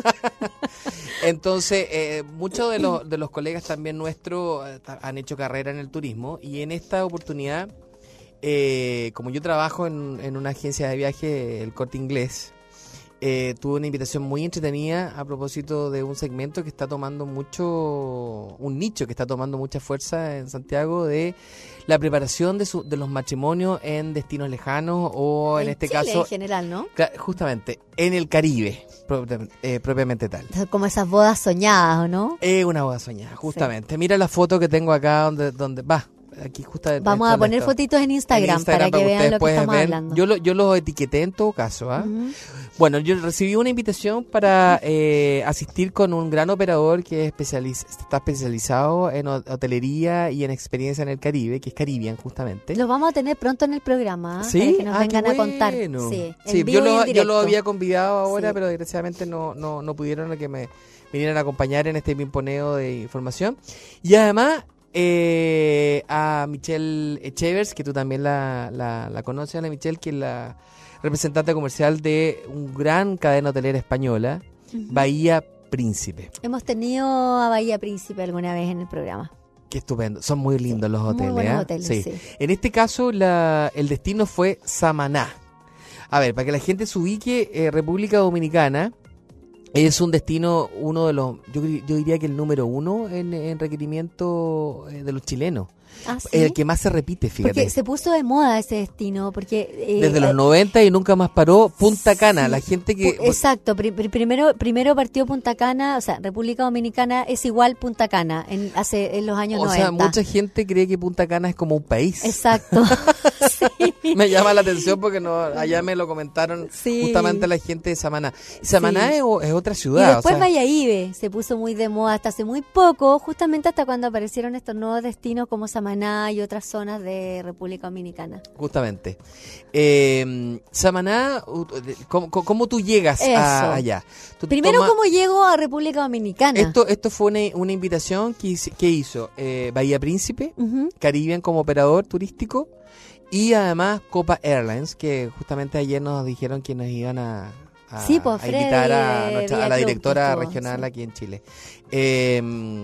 Entonces, eh, muchos de los, de los colegas también nuestros eh, ta- han hecho carrera en el turismo y en esta oportunidad, eh, como yo trabajo en, en una agencia de viaje, el Corte Inglés, eh, tuve una invitación muy entretenida a propósito de un segmento que está tomando mucho, un nicho que está tomando mucha fuerza en Santiago de la preparación de, su, de los matrimonios en destinos lejanos o en, este Chile caso en general, ¿no? Cla- justamente en el Caribe, propi- eh, propiamente tal. Como esas bodas soñadas, ¿o no? Es una boda soñada, justamente. Mira la foto que tengo acá donde, donde va. aquí justamente. Vamos a poner fotitos en Instagram, en Instagram para que vean lo que puedan estamos ver. hablando. Yo, lo, yo los etiqueté en todo caso. ¿ah? Ujú. Bueno, yo recibí una invitación para eh, asistir con un gran operador que es especializ- está especializado en ho- hotelería y en experiencia en el Caribe, que es Caribbean justamente. Los vamos a tener pronto en el programa, ¿ah? ¿Sí? Para que nos Ah, vengan qué a contar. bueno. Sí, en Sí, vivo yo, y en lo, yo directo. lo había convidado ahora, Sí. pero desgraciadamente no, no, no pudieron que me vinieran a acompañar en este pimponeo de información. Y además eh, a Michelle Echevers, que tú también la, la, la conoces, Ana Michelle, que es la representante comercial de un gran cadena hotelera española, Ujú. Bahía Príncipe. Hemos tenido a Bahía Príncipe alguna vez en el programa. Qué estupendo, son muy lindos Sí, los muy hoteles. buenos ¿ah? hoteles, Sí. sí. En este caso, la, el destino fue Samaná. A ver, para que la gente se ubique, eh, República Dominicana es un destino, uno de los, yo, yo diría que el número uno en, en requerimiento eh, de los chilenos. Ah, ¿sí? El que más se repite, fíjate. Porque se puso de moda ese destino, porque... eh, Desde los eh, noventa y nunca más paró. Punta Cana, sí, la gente que... pu- Exacto, pri- pri- primero primero partió Punta Cana, o sea, República Dominicana es igual Punta Cana en hace en los años o noventa. sea, mucha gente cree que Punta Cana es como un país. Exacto. Sí. Me llama la atención porque no allá me lo comentaron Sí. justamente la gente de Samaná. Samaná Sí. es, o- es otra Y ciudad. después o sea, Valladolid se puso muy de moda hasta hace muy poco, justamente hasta cuando aparecieron estos nuevos destinos como Samaná y otras zonas de República Dominicana. Justamente. Eh, Samaná, u- de- ¿cómo, cómo- cómo tú llegas Eso. a- allá? Tú Primero, toma- ¿cómo llego a República Dominicana? Esto, esto fue una, una invitación que, hice- que hizo eh, Bahía Príncipe, Ujú. Caribbean como operador turístico y además Copa Airlines, que justamente ayer nos dijeron que nos iban a, a, Sí, pues, a invitar a, Freddy, nuestra- Villa a la Club, directora estuvo, regional sí. aquí en Chile. Eh,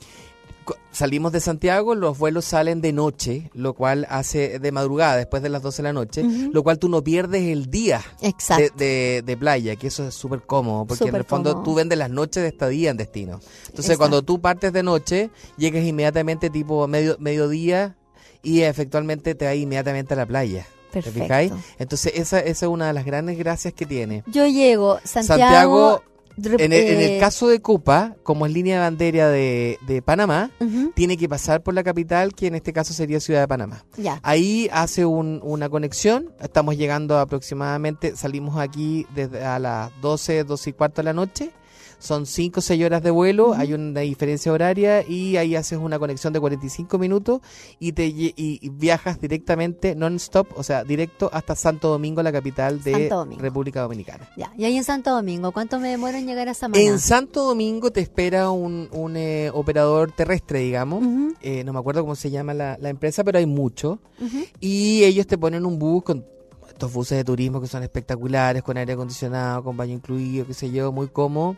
co- Salimos de Santiago, los vuelos salen de noche, lo cual hace de madrugada, después de las doce de la noche, Ujú. lo cual tú no pierdes el día de, Exacto. de, de playa, que eso es súper cómodo, porque en Súper el fondo cómodo. tú vendes las noches de estadía en destino. Entonces, Exacto. cuando tú partes de noche, llegas inmediatamente tipo medio mediodía y efectivamente te vas inmediatamente a la playa. ¿Te Perfecto. fijáis? Entonces, esa, esa es una de las grandes gracias que tiene. Yo llego, Santiago... Santiago, Rep- En el, en el eh, caso de Copa, como es línea de bandera de, de Panamá, ujú, tiene que pasar por la capital, que en este caso sería Ciudad de Panamá. ya. Ahí hace un- una conexión, estamos llegando aproximadamente, salimos aquí desde a las doce, doce y cuarto de la noche, son cinco o seis horas de vuelo, Ujú. hay una diferencia horaria y ahí haces una conexión de cuarenta y cinco minutos y te lle- y, y viajas directamente, non-stop, o sea, directo hasta Santo Domingo, la capital de Santo Domingo. República Dominicana. Ya. Y ahí en Santo Domingo, ¿cuánto me demoro en llegar a Samaná? En Santo Domingo te espera un, un eh, operador terrestre, digamos. Ujú, Eh, no me acuerdo cómo se llama la, la empresa, pero hay mucho. ujú. Y ellos te ponen un bus con estos buses de turismo que son espectaculares, con aire acondicionado, con baño incluido, qué sé yo, muy cómodo.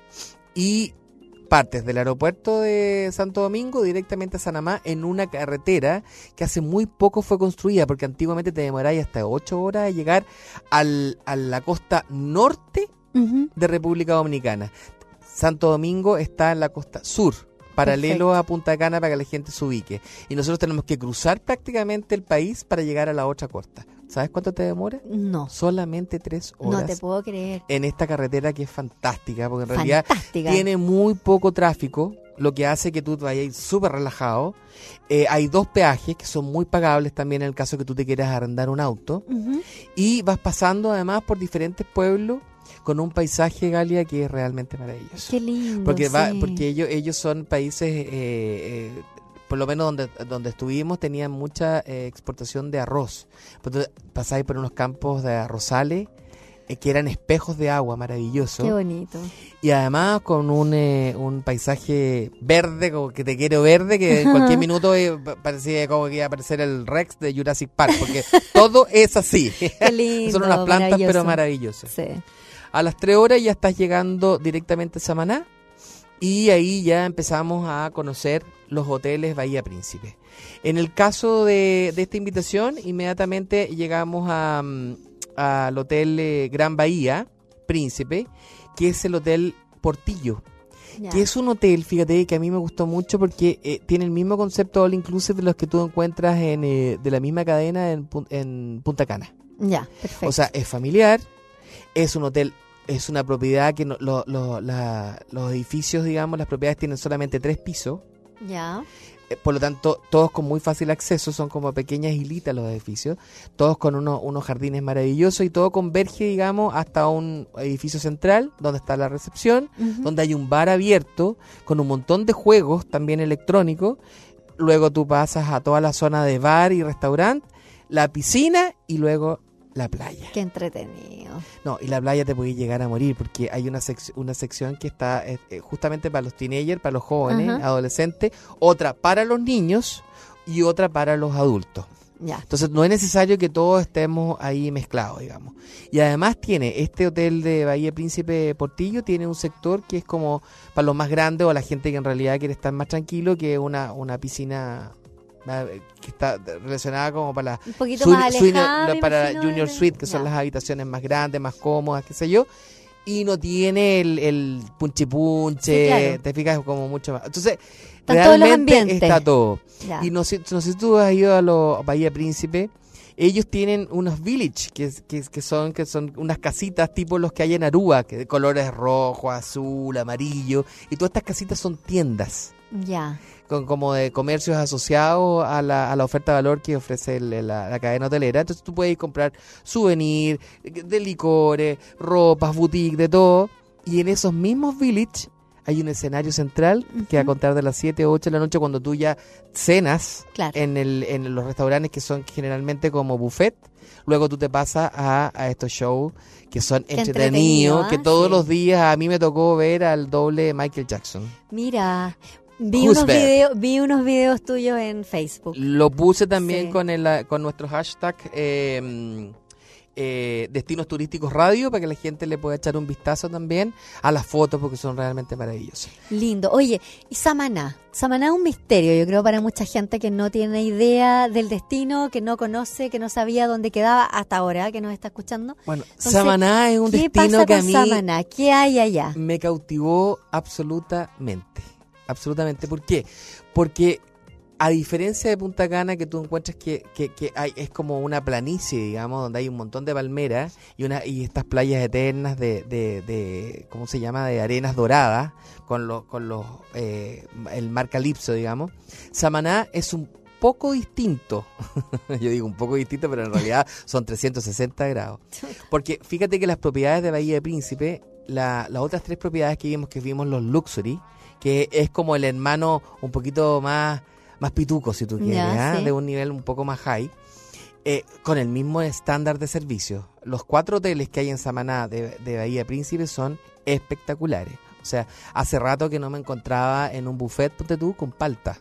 Y partes del aeropuerto de Santo Domingo directamente a Sanamá en una carretera que hace muy poco fue construida, porque antiguamente te demoráis hasta ocho horas de llegar al, a la costa norte Ujú. de República Dominicana. Santo Domingo está en la costa sur, paralelo Perfecto. a Punta Cana para que la gente se ubique. Y nosotros tenemos que cruzar prácticamente el país para llegar a la otra costa. ¿Sabes cuánto te demora? No, Solamente tres horas. no te puedo creer. En esta carretera que es fantástica, porque en realidad Fantástica. tiene muy poco tráfico, lo que hace que tú vayas súper relajado. Eh, hay dos peajes que son muy pagables también en el caso que tú te quieras arrendar un auto. Ujú. Y vas pasando además por diferentes pueblos con un paisaje, Galia, que es realmente maravilloso. Qué lindo. Porque va, sí. porque ellos ellos son países, eh, eh, por lo menos donde donde estuvimos, tenían mucha eh, exportación de arroz. Entonces, pasáis por unos campos de arrozales eh, que eran espejos de agua, maravilloso. Qué bonito. Y además con un, eh, un paisaje verde, como que te quiero verde, que en cualquier minuto eh, pa- parecía como que iba a aparecer el Rex de Jurassic Park, porque todo es así. Qué lindo. Son unas plantas maravilloso. pero maravillosas. Sí. A las tres horas ya estás llegando directamente a Samaná y ahí ya empezamos a conocer los hoteles Bahía Príncipe. En el caso de, de esta invitación, inmediatamente llegamos a, mm, al hotel eh, Gran Bahía Príncipe, que es el hotel Portillo, Ya. que es un hotel, fíjate, que a mí me gustó mucho porque eh, tiene el mismo concepto all inclusive de los que tú encuentras en, eh, de la misma cadena en, Pun- en Punta Cana. Ya, perfecto. O sea, es familiar, es un hotel, es una propiedad que no- lo- lo- la- los edificios, digamos, las propiedades tienen solamente tres pisos, ya. eh, por lo tanto, todos con muy fácil acceso, son como pequeñas hilitas los edificios, todos con unos, unos jardines maravillosos y todo converge, digamos, hasta un edificio central, donde está la recepción, uh-huh. donde hay un bar abierto, con un montón de juegos también electrónicos. Luego tú pasas a toda la zona de bar y restaurante, la piscina y luego la playa. Qué entretenido. No, y la playa te puede llegar a morir porque hay una, sec- una sección que está eh, justamente para los teenagers, para los jóvenes, uh-huh. adolescentes, otra para los niños y otra para los adultos. Ya. Entonces no es necesario que todos estemos ahí mezclados, digamos. Y además tiene, este hotel de Bahía Príncipe Portillo tiene un sector que es como para los más grandes o la gente que en realidad quiere estar más tranquilo, que es una, una piscina que está relacionada como para la un poquito su, más alejada, su, para imagino, Junior de... Suite, que ya. son las habitaciones más grandes, más cómodas, qué sé yo, y no tiene el, el punche punche, sí, claro. te fijas como mucho más. Entonces, están realmente todos los está todo. Ya. Y no sé, no sé si tú has ido a los Bahía Príncipe. Ellos tienen unos village que, que, que son que son unas casitas tipo los que hay en Aruba, que de colores rojo, azul, amarillo, y todas estas casitas son tiendas. Ya. Con, como de comercios asociados a la, a la oferta de valor que ofrece el, la, la cadena hotelera. Entonces tú puedes comprar souvenir, de licores, ropas, boutique, de todo. Y en esos mismos village hay un escenario central uh-huh. que a contar de las siete o ocho de la noche, cuando tú ya cenas claro. en, el, en los restaurantes que son generalmente como buffet, luego tú te pasas a, a estos shows que son Qué entretenidos, ¿eh? que todos sí. los días a mí me tocó ver al doble Michael Jackson. Mira... Vi unos, video, vi unos videos tuyos en Facebook. Lo puse también sí. con el con nuestro hashtag eh, eh, Destinos Turísticos Radio, para que la gente le pueda echar un vistazo también a las fotos, porque son realmente maravillosas. Lindo. Oye, y Samaná. Samaná es un misterio, yo creo, para mucha gente que no tiene idea del destino, que no conoce, que no sabía dónde quedaba hasta ahora, que nos está escuchando. Bueno, Entonces, Samaná es un ¿qué destino pasa que a con mí Samaná? ¿Qué hay allá? me cautivó absolutamente. Absolutamente. ¿Por qué? Porque a diferencia de Punta Cana, que tú encuentras que, que, que hay, es como una planicie, digamos, donde hay un montón de palmeras y una y estas playas eternas de, de, de ¿cómo se llama?, de arenas doradas, con los con los eh, el mar calipso, digamos. Samaná es un poco distinto. Yo digo un poco distinto, pero en realidad son trescientos sesenta grados. Porque fíjate que las propiedades de Bahía de Príncipe, la, las otras tres propiedades que vimos, que vimos los Luxury, que es como el hermano un poquito más, más pituco, si tú quieres, ya, ¿eh? sí. De un nivel un poco más high, eh, con el mismo estándar de servicio. Los cuatro hoteles que hay en Samaná de, de Bahía Príncipe son espectaculares. O sea, hace rato que no me encontraba en un buffet, ponte tú, con palta.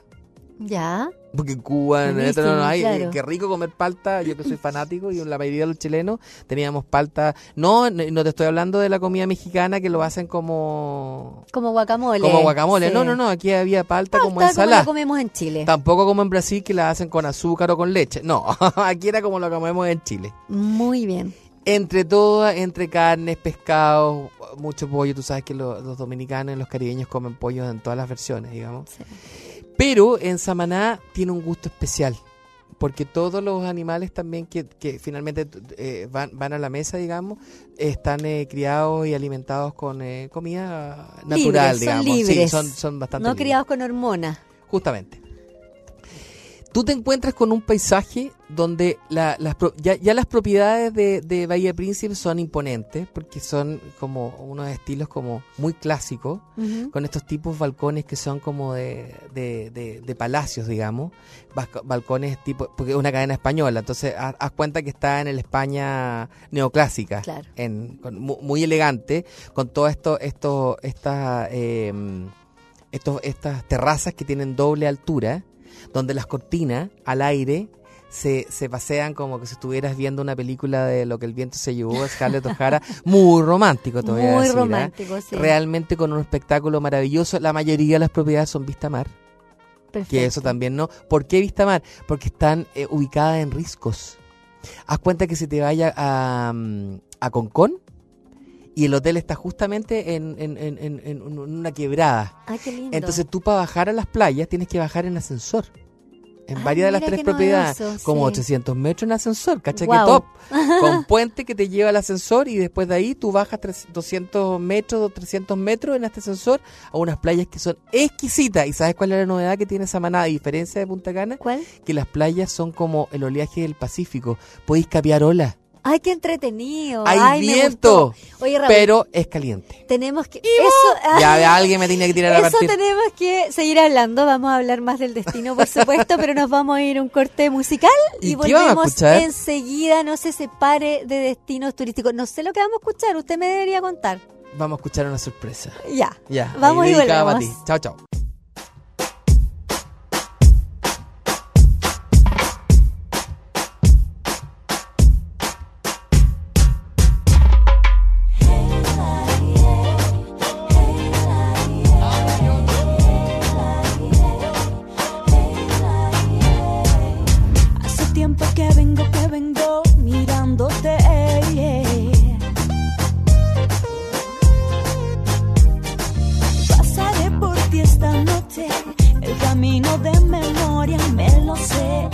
Ya. Porque en Cuba en esto no, no hay. Claro. Eh, qué rico comer palta. Yo que soy fanático y la mayoría de los chilenos teníamos palta. No, no te estoy hablando de la comida mexicana que lo hacen como Como guacamole. como guacamole. Sí. No, no, no. Aquí había palta, Palta como ensalada. como la comemos en Chile. Tampoco como en Brasil, que la hacen con azúcar o con leche. No, aquí era como lo comemos en Chile. Muy bien. Entre todas, entre carnes, pescados, mucho pollo. Tú sabes que lo, los dominicanos y los caribeños comen pollo en todas las versiones, digamos. Sí. Pero en Samaná tiene un gusto especial, porque todos los animales también que, que finalmente eh, van, van a la mesa, digamos, están eh, criados y alimentados con eh, comida natural, libres, digamos. Son libres. Sí, son, son bastante No libres. criados con hormonas. Justamente. Tú te encuentras con un paisaje donde la, las, pro- ya, ya las propiedades de, de Bahía Príncipe son imponentes, porque son como unos estilos como muy clásicos, Uh-huh. con estos tipos balcones que son como de, de, de, de palacios, digamos, Bas- balcones tipo, porque es una cadena española, entonces haz, haz cuenta que está en el España neoclásica, Claro. en, con, mu- muy elegante, con todo esto, esto, estas, eh, estos, estas terrazas que tienen doble altura, donde las cortinas al aire se, se pasean como que si estuvieras viendo una película de Lo que el viento se llevó, Scarlett O'Hara, muy romántico, te voy a Muy decir, ¿eh? romántico, sí. Realmente con un espectáculo maravilloso. La mayoría de las propiedades son vista mar, Perfecto. que eso también no. ¿Por qué vista mar? Porque están eh, ubicadas en riscos. Haz cuenta que si te vaya a, mm, a Concón y el hotel está justamente en, en, en, en, en una quebrada. Ah, qué lindo. Entonces tú para bajar a las playas tienes que bajar en ascensor. En Ay, varias de las mira tres qué propiedades. novedoso, Como sí. ochocientos metros en ascensor, ¿cacha Guau. que top? Con puente que te lleva al ascensor y después de ahí tú bajas tres- doscientos metros, trescientos metros en este ascensor a unas playas que son exquisitas. ¿Y sabes cuál es la novedad que tiene Samaná, a diferencia de Punta Cana? ¿Cuál? Que las playas son como el oleaje del Pacífico. Podéis capear olas. Ay, qué entretenido. Hay Ay, me viento, gustó. Oye, Raúl, pero es caliente. tenemos que... Eso, Ya alguien me tiene que tirar a Eso partir. tenemos que seguir hablando. Vamos a hablar más del destino, por supuesto, pero nos vamos a ir a un corte musical y, ¿Y qué vamos a volvemos escuchar? enseguida. No se separe de destinos turísticos. No sé lo que vamos a escuchar. Usted me debería contar. Vamos a escuchar una sorpresa. Ya. Ya. Vamos ahí y dedicada para volvemos. ti. Chao, chao. Hace tiempo que vengo, que vengo mirándote. Pasaré por ti esta noche, el camino de memoria me lo sé.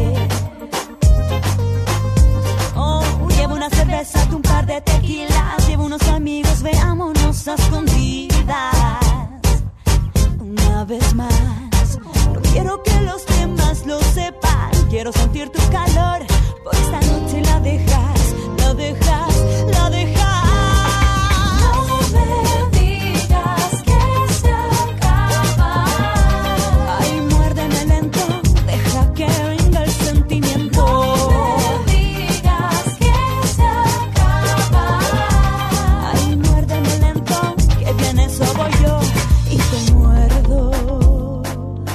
Oh, llevo una cerveza, tú un par de tequilas, llevo unos amigos, veámonos a escondidas. Una vez más, no quiero que los demás lo sepan. Quiero sentir tu calor, por esta noche la dejas, la dejas, la dejas. No me digas que se acaba. Ay, muérdeme lento, deja que venga el sentimiento. No me digas que se acaba. Ay, muérdeme lento, que bien eso voy yo y te muerdo.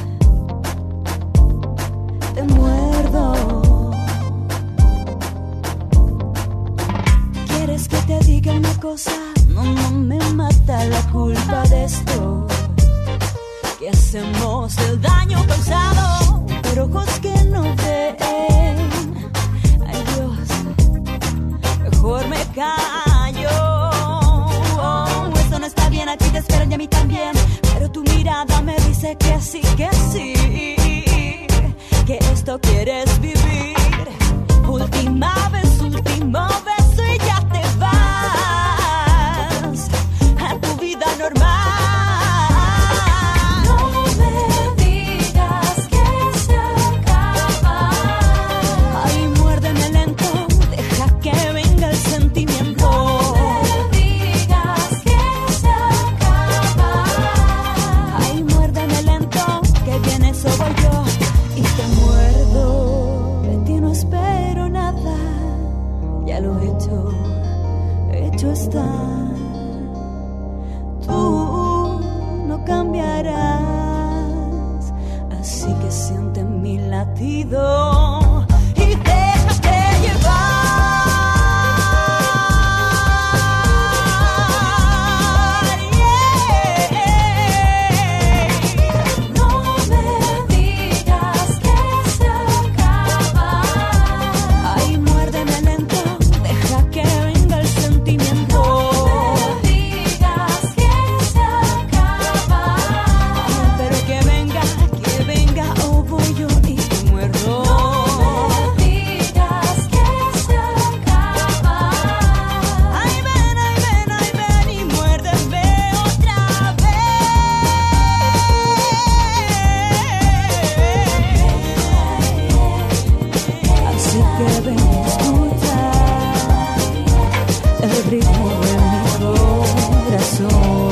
Te muerdo. ¿Quieres que te diga una cosa? No, no me mata la culpa de esto. Que hacemos el daño causado por ojos que no ven. Ay Dios, mejor me callo. Oh, esto no está bien, a ti te esperan y a mí también. Pero tu mirada me dice que sí, que sí. Que esto quieres vivir. Última vez, último beso y ya te vas a tu vida normal. No me digas que se acaba. Ay, muérdeme lento, deja que venga el sentimiento. No me digas que se acaba. Ay, muérdeme lento, que bien eso voy yo y te muerdo. De ti no espero nada, ya lo he hecho, hecho está. Tú no cambiarás, así que siente mi latido y déjate llevar. Yeah. No me digas que se acaba. Ay, muérdeme lento, deja que venga el sentimiento. No me digas que se acaba. Ay, pero que venga, que venga, o voy yo y te muerdo. No me digas que se acaba. Ay, ven, ay, ven, ay, ven y muérdeme otra vez. Así que ven y escucha el ritmo de mi corazón.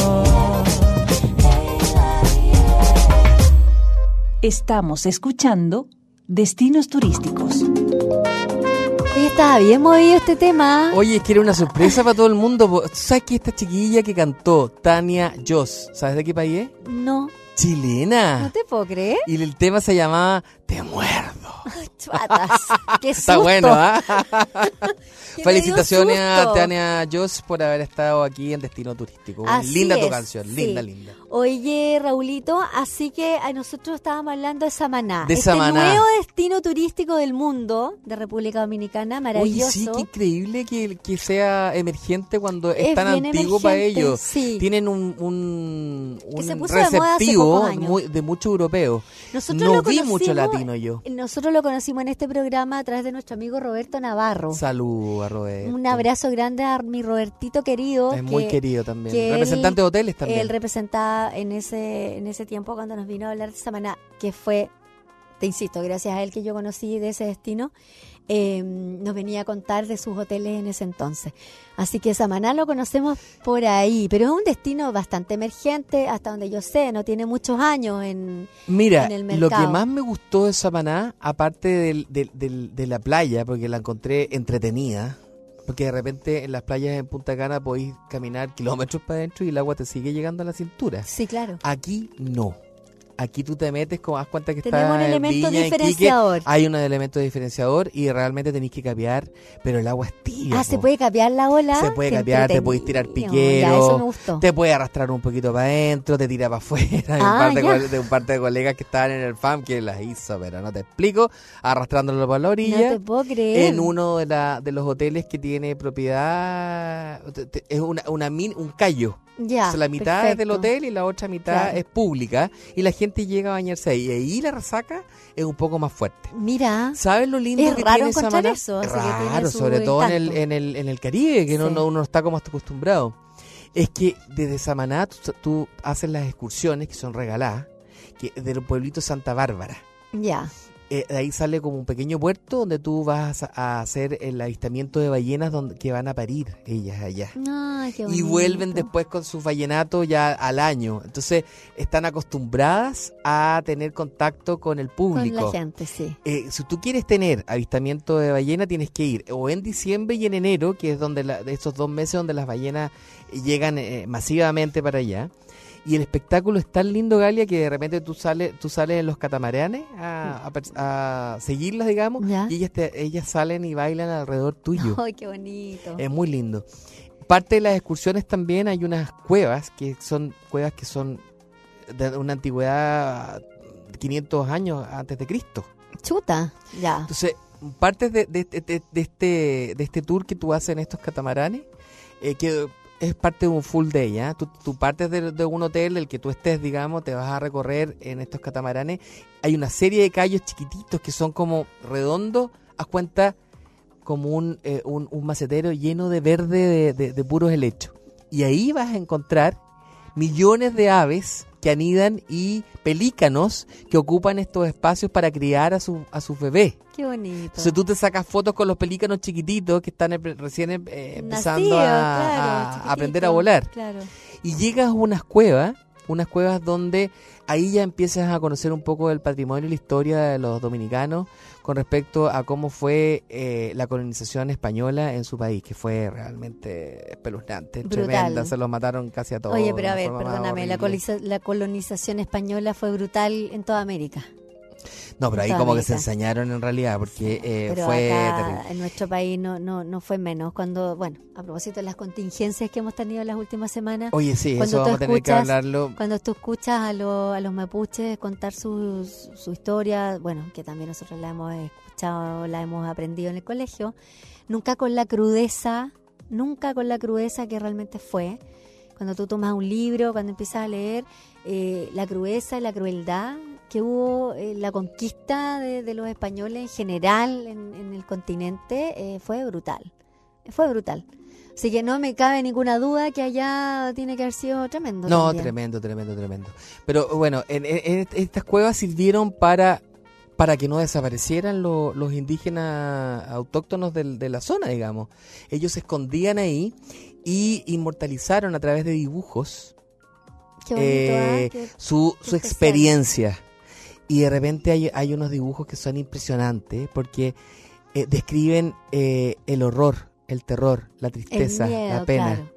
Estamos escuchando Destinos Turísticos. Oye, estaba bien movido este tema. Oye, es que era una sorpresa para todo el mundo. po. ¿Tú sabes que esta chiquilla que cantó, Tania Joss, ¿sabes de qué país es? No, Chilena. no te puedo creer. Y el tema se llamaba Te muerdo. Chuatas. ¡Qué susto! Está bueno, ¿ah? Que me Felicitaciones dio a susto. Tania Joss por haber estado aquí en Destino Turístico. Así Linda tu es, canción, sí. linda, linda. Oye, Raulito, así que a nosotros estábamos hablando de Samaná. De este Samaná. nuevo destino turístico del mundo, de República Dominicana, maravilloso. Oye, sí, qué increíble que, que sea emergente cuando es, Es tan bien antiguo para emergente, ellos. sí. Tienen un, un, Que se un puso de moda hace receptivo pocos años. muy- de mucho europeo. Nosotros No lo vi mucho conocimos- latino yo. Nosotros lo conocimos en este programa a través de nuestro amigo Roberto Navarro. Salud a Roberto. Un abrazo grande a mi Robertito querido. Es muy que- querido también. que Representante él- de hoteles también. Él representaba en ese en ese tiempo cuando nos vino a hablar de Samaná, que fue, te insisto, gracias a él que yo conocí de ese destino, eh, nos venía a contar de sus hoteles en ese entonces. Así que Samaná lo conocemos por ahí, pero es un destino bastante emergente, hasta donde yo sé, no tiene muchos años en, Mira, en el lo que mercado. más me gustó de Samaná, aparte del, del- del- de la playa, porque la encontré entretenida, porque de repente en las playas en Punta Cana podéis caminar kilómetros para adentro y el agua te sigue llegando a la cintura. Sí, claro. Aquí no. Aquí tú te metes, como das cuenta que Tenemos está un en elemento Viña, en Quique, diferenciador. hay un elemento diferenciador y realmente tenéis que capear, pero el agua es tibia. Ah, ¿se po. puede capear la ola? Se puede Qué capear, te podéis tirar entretenido. Ya, piquero, eso me gustó. te puede arrastrar un poquito para adentro, te tira para afuera. Hay un, Ah, par de, ya. co- de un par de colegas que estaban en el F A M que las hizo, pero no te explico, arrastrándolo para la orilla. No te puedo creer. En uno de, la, de los hoteles que tiene propiedad, te- te- es una, una min- un callo. Ya, O sea, la mitad es del perfecto. hotel y la otra mitad Claro. es pública y la gente llega a bañarse ahí. Y ahí la resaca es un poco más fuerte. Mira, ¿Sabes lo lindo Es que raro tiene encontrar Samaná? eso, así que tiene Raro, su sobre todo en el, encanto. en, el, en el Caribe, que no, Sí. no, uno está como acostumbrado. Es que desde Samaná tú, tú haces las excursiones que son regaladas, que del pueblito Santa Bárbara. ya. Eh, de ahí sale como un pequeño puerto donde tú vas a, a hacer el avistamiento de ballenas donde, que van a parir ellas allá. Ay, qué Y bonito. vuelven después con su vallenato ya al año. Entonces están acostumbradas a tener contacto con el Con público. la gente, sí. Eh, si tú quieres tener avistamiento de ballena, tienes que ir o en diciembre y en enero, que es donde la- de estos dos meses donde las ballenas llegan eh, masivamente para allá. Y el espectáculo es tan lindo, Galia, que de repente tú sales tú sales en los catamaranes a, a pers- a seguirlas, digamos, Ya. y ellas, te- ellas salen y bailan alrededor tuyo. Ay, qué bonito. Es muy lindo. Parte de las excursiones también hay unas cuevas, que son cuevas que son de una antigüedad de quinientos años antes de Cristo. Chuta, ya. Entonces, parte de, de, de- de- de este, de este tour que tú haces en estos catamaranes, eh, que es parte de un full day, ¿ya? Tú, tú partes de, de un hotel, el que tú estés, digamos, te vas a recorrer en estos catamaranes. Hay una serie de callos chiquititos que son como redondos, haz cuenta, como un, eh, un, un macetero lleno de verde de, de, de puros helechos. Y ahí vas a encontrar millones de aves que anidan y pelícanos que ocupan estos espacios para criar a, su, a sus bebés. Qué bonito. Entonces tú te sacas fotos con los pelícanos chiquititos que están eh, recién eh, empezando Nacido, a, claro, a chiquitito, aprender a volar. Claro. Y llegas a unas cuevas, unas cuevas donde ahí ya empiezas a conocer un poco del patrimonio y la historia de los dominicanos con respecto a cómo fue eh, la colonización española en su país, que fue realmente espeluznante, Brutal. tremenda, se los mataron casi a todos. Oye, pero a de ver, forma más perdóname, la, horrible. coloniza- la colonización española fue brutal en toda América. No, pero ahí toda como que se América. ensañaron en realidad, porque eh, Pero fue acá terrible. en nuestro país no, no, no fue menos. Cuando, bueno, a propósito de las contingencias que hemos tenido en las últimas semanas, Oye, sí, cuando eso tú vamos a tener que escuchas- hablarlo. cuando tú escuchas a, lo- a los mapuches contar su, su, su historia, bueno, que también nosotros la hemos escuchado, la hemos aprendido en el colegio, nunca con la crudeza, nunca con la crudeza que realmente fue. Cuando tú tomas un libro, cuando empiezas a leer, eh, la crudeza y la crueldad que hubo, eh, la conquista de, de los españoles en general en, en el continente, eh, fue brutal, fue brutal. Así que no me cabe ninguna duda que allá tiene que haber sido tremendo. No, también. tremendo, tremendo, tremendo. Pero bueno, en, en- en estas cuevas sirvieron para para que no desaparecieran lo- los indígenas autóctonos del- de la zona, digamos. Ellos se escondían ahí y inmortalizaron a través de dibujos Qué bonito, eh, ¿ah? Qué- su, qué su especial. experiencia. Y de repente hay, hay unos dibujos que son impresionantes porque eh, describen eh, el horror, el terror, la tristeza, el miedo, la pena. claro.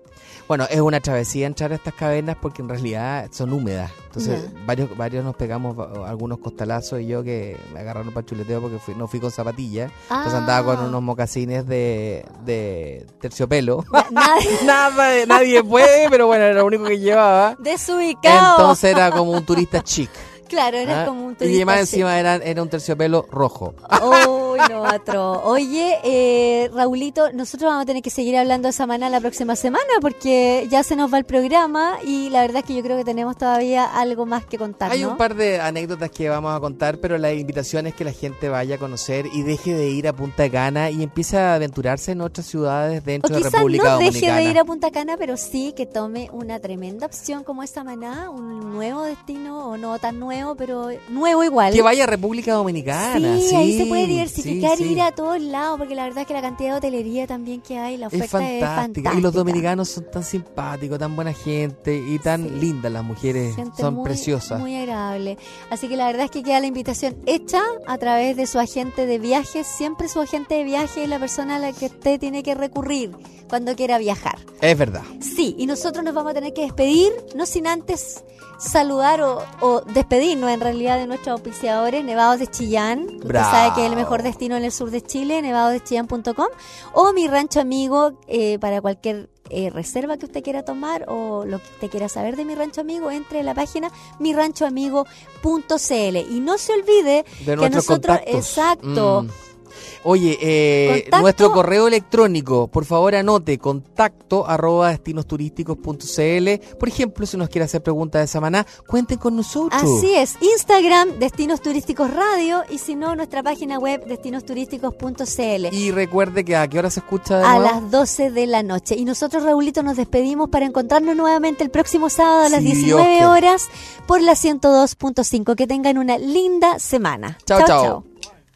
Bueno, es una travesía entrar a estas cavernas porque en realidad son húmedas. Entonces, Ya. varios varios nos pegamos va- algunos costalazos y yo que me agarraron para chuleteo porque fui, no fui con zapatillas. Entonces Ah. andaba con unos mocasines de, de terciopelo. Nadie Nada, de- nadie puede, pero bueno, era lo único que llevaba. desubicado. Entonces era como un turista chic. claro, eres ¿ah? como un Y turista más chic. encima era, era un terciopelo rojo. Uy, no, atro. Oye, eh, Raulito, nosotros vamos a tener que seguir hablando de Samaná la próxima semana porque ya se nos va el programa y la verdad es que yo creo que tenemos todavía algo más que contar, Hay ¿no? un par de anécdotas que vamos a contar, pero la invitación es que la gente vaya a conocer y deje de ir a Punta Cana y empiece a aventurarse en otras ciudades O dentro de quizás República no deje Dominicana. de ir a Punta Cana, pero sí que tome una tremenda opción como es Samaná, un nuevo destino, o no tan nuevo, pero nuevo igual. Que vaya a República Dominicana. Sí, Sí, ahí se puede diversificar sí, y sí. ir a todos lados, porque la verdad es que la cantidad de hotelería también que hay, la Es oferta es fantástica. fantástica. Y los dominicanos son tan simpáticos, tan buena gente y tan Sí. lindas las mujeres. Gente Son muy, preciosas. muy agradable. Así que la verdad es que queda la invitación hecha a través de su agente de viajes. Siempre su agente de viaje es la persona a la que usted tiene que recurrir cuando quiera viajar. Es verdad. Sí, y nosotros nos vamos a tener que despedir, no sin antes saludar o, o despedirnos en realidad de nuestros auspiciadores, Nevados de Chillán, que usted Bravo. sabe que es el mejor destino en el sur de Chile, nevados de chillán punto com, o Mi Rancho Amigo, eh, para cualquier eh, reserva que usted quiera tomar o lo que usted quiera saber de Mi Rancho Amigo, entre a la página mi rancho amigo punto c l. Y no se olvide De que nuestros nosotros, contactos. exacto, Mm. Oye, eh, Contacto. nuestro correo electrónico, por favor anote contacto arroba destinos turísticos punto c l. Por ejemplo, si nos quiere hacer preguntas de Samaná, cuenten con nosotros. así es, Instagram, Destinos Turísticos Radio, y si no, nuestra página web, destinos turísticos punto c l. Y recuerde que a qué hora se escucha de A nuevo? las doce de la noche. Y nosotros, Raulito, nos despedimos para encontrarnos nuevamente el próximo sábado a las Sí, diecinueve Dios quiere. horas por la ciento dos punto cinco. Que tengan una linda semana. Chao, Chao, chao. chao.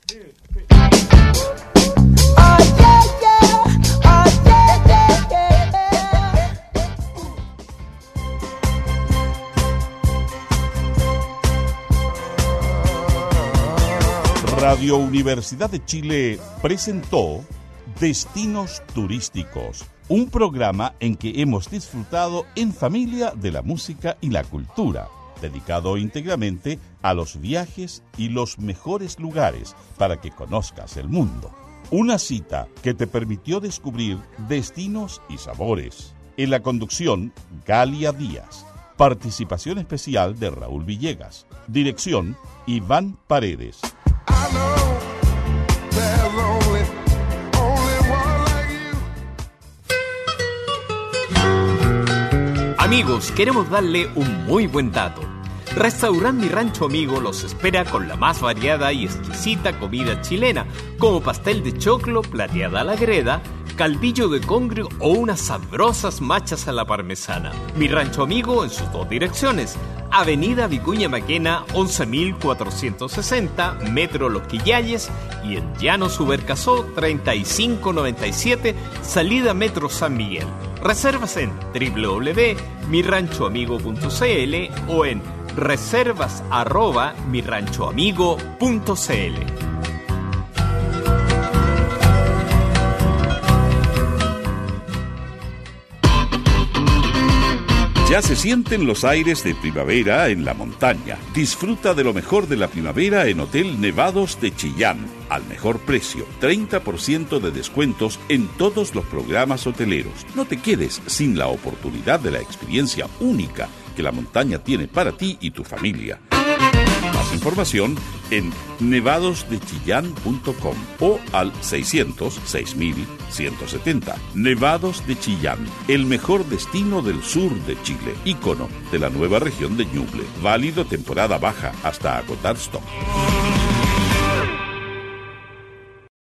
Radio Universidad de Chile presentó Destinos Turísticos, un programa en que hemos disfrutado en familia de la música y la cultura, dedicado íntegramente a los viajes y los mejores lugares para que conozcas el mundo. Una cita que te permitió descubrir destinos y sabores. En la conducción, Galia Díaz. Participación especial de Raúl Villegas. Dirección, Iván Paredes. Amigos, queremos darle un muy buen dato. Restaurant Mi Rancho Amigo los espera con la más variada y exquisita comida chilena, como pastel de choclo, plateada a la greda, calvillo de congrio o unas sabrosas machas a la parmesana. Mi Rancho Amigo en sus dos direcciones: Avenida Vicuña Maquena once mil cuatrocientos sesenta, Metro Los Quillayes, y en Llano Subercasó treinta y cinco noventa y siete, salida Metro San Miguel. Reservas en doble u doble u doble u punto mi rancho amigo punto c l o en reservas arroba mi rancho amigo punto c l. Ya se sienten los aires de primavera en la montaña. Disfruta de lo mejor de la primavera en Hotel Nevados de Chillán. Al mejor precio, treinta por ciento de descuentos en todos los programas hoteleros. No te quedes sin la oportunidad de la experiencia única que la montaña tiene para ti y tu familia. Más información en nevados de chillán punto com o al seiscientos seis mil ciento setenta. Nevados de Chillán, el mejor destino del sur de Chile, ícono de la nueva región de Ñuble. Válido temporada baja hasta agotar stock.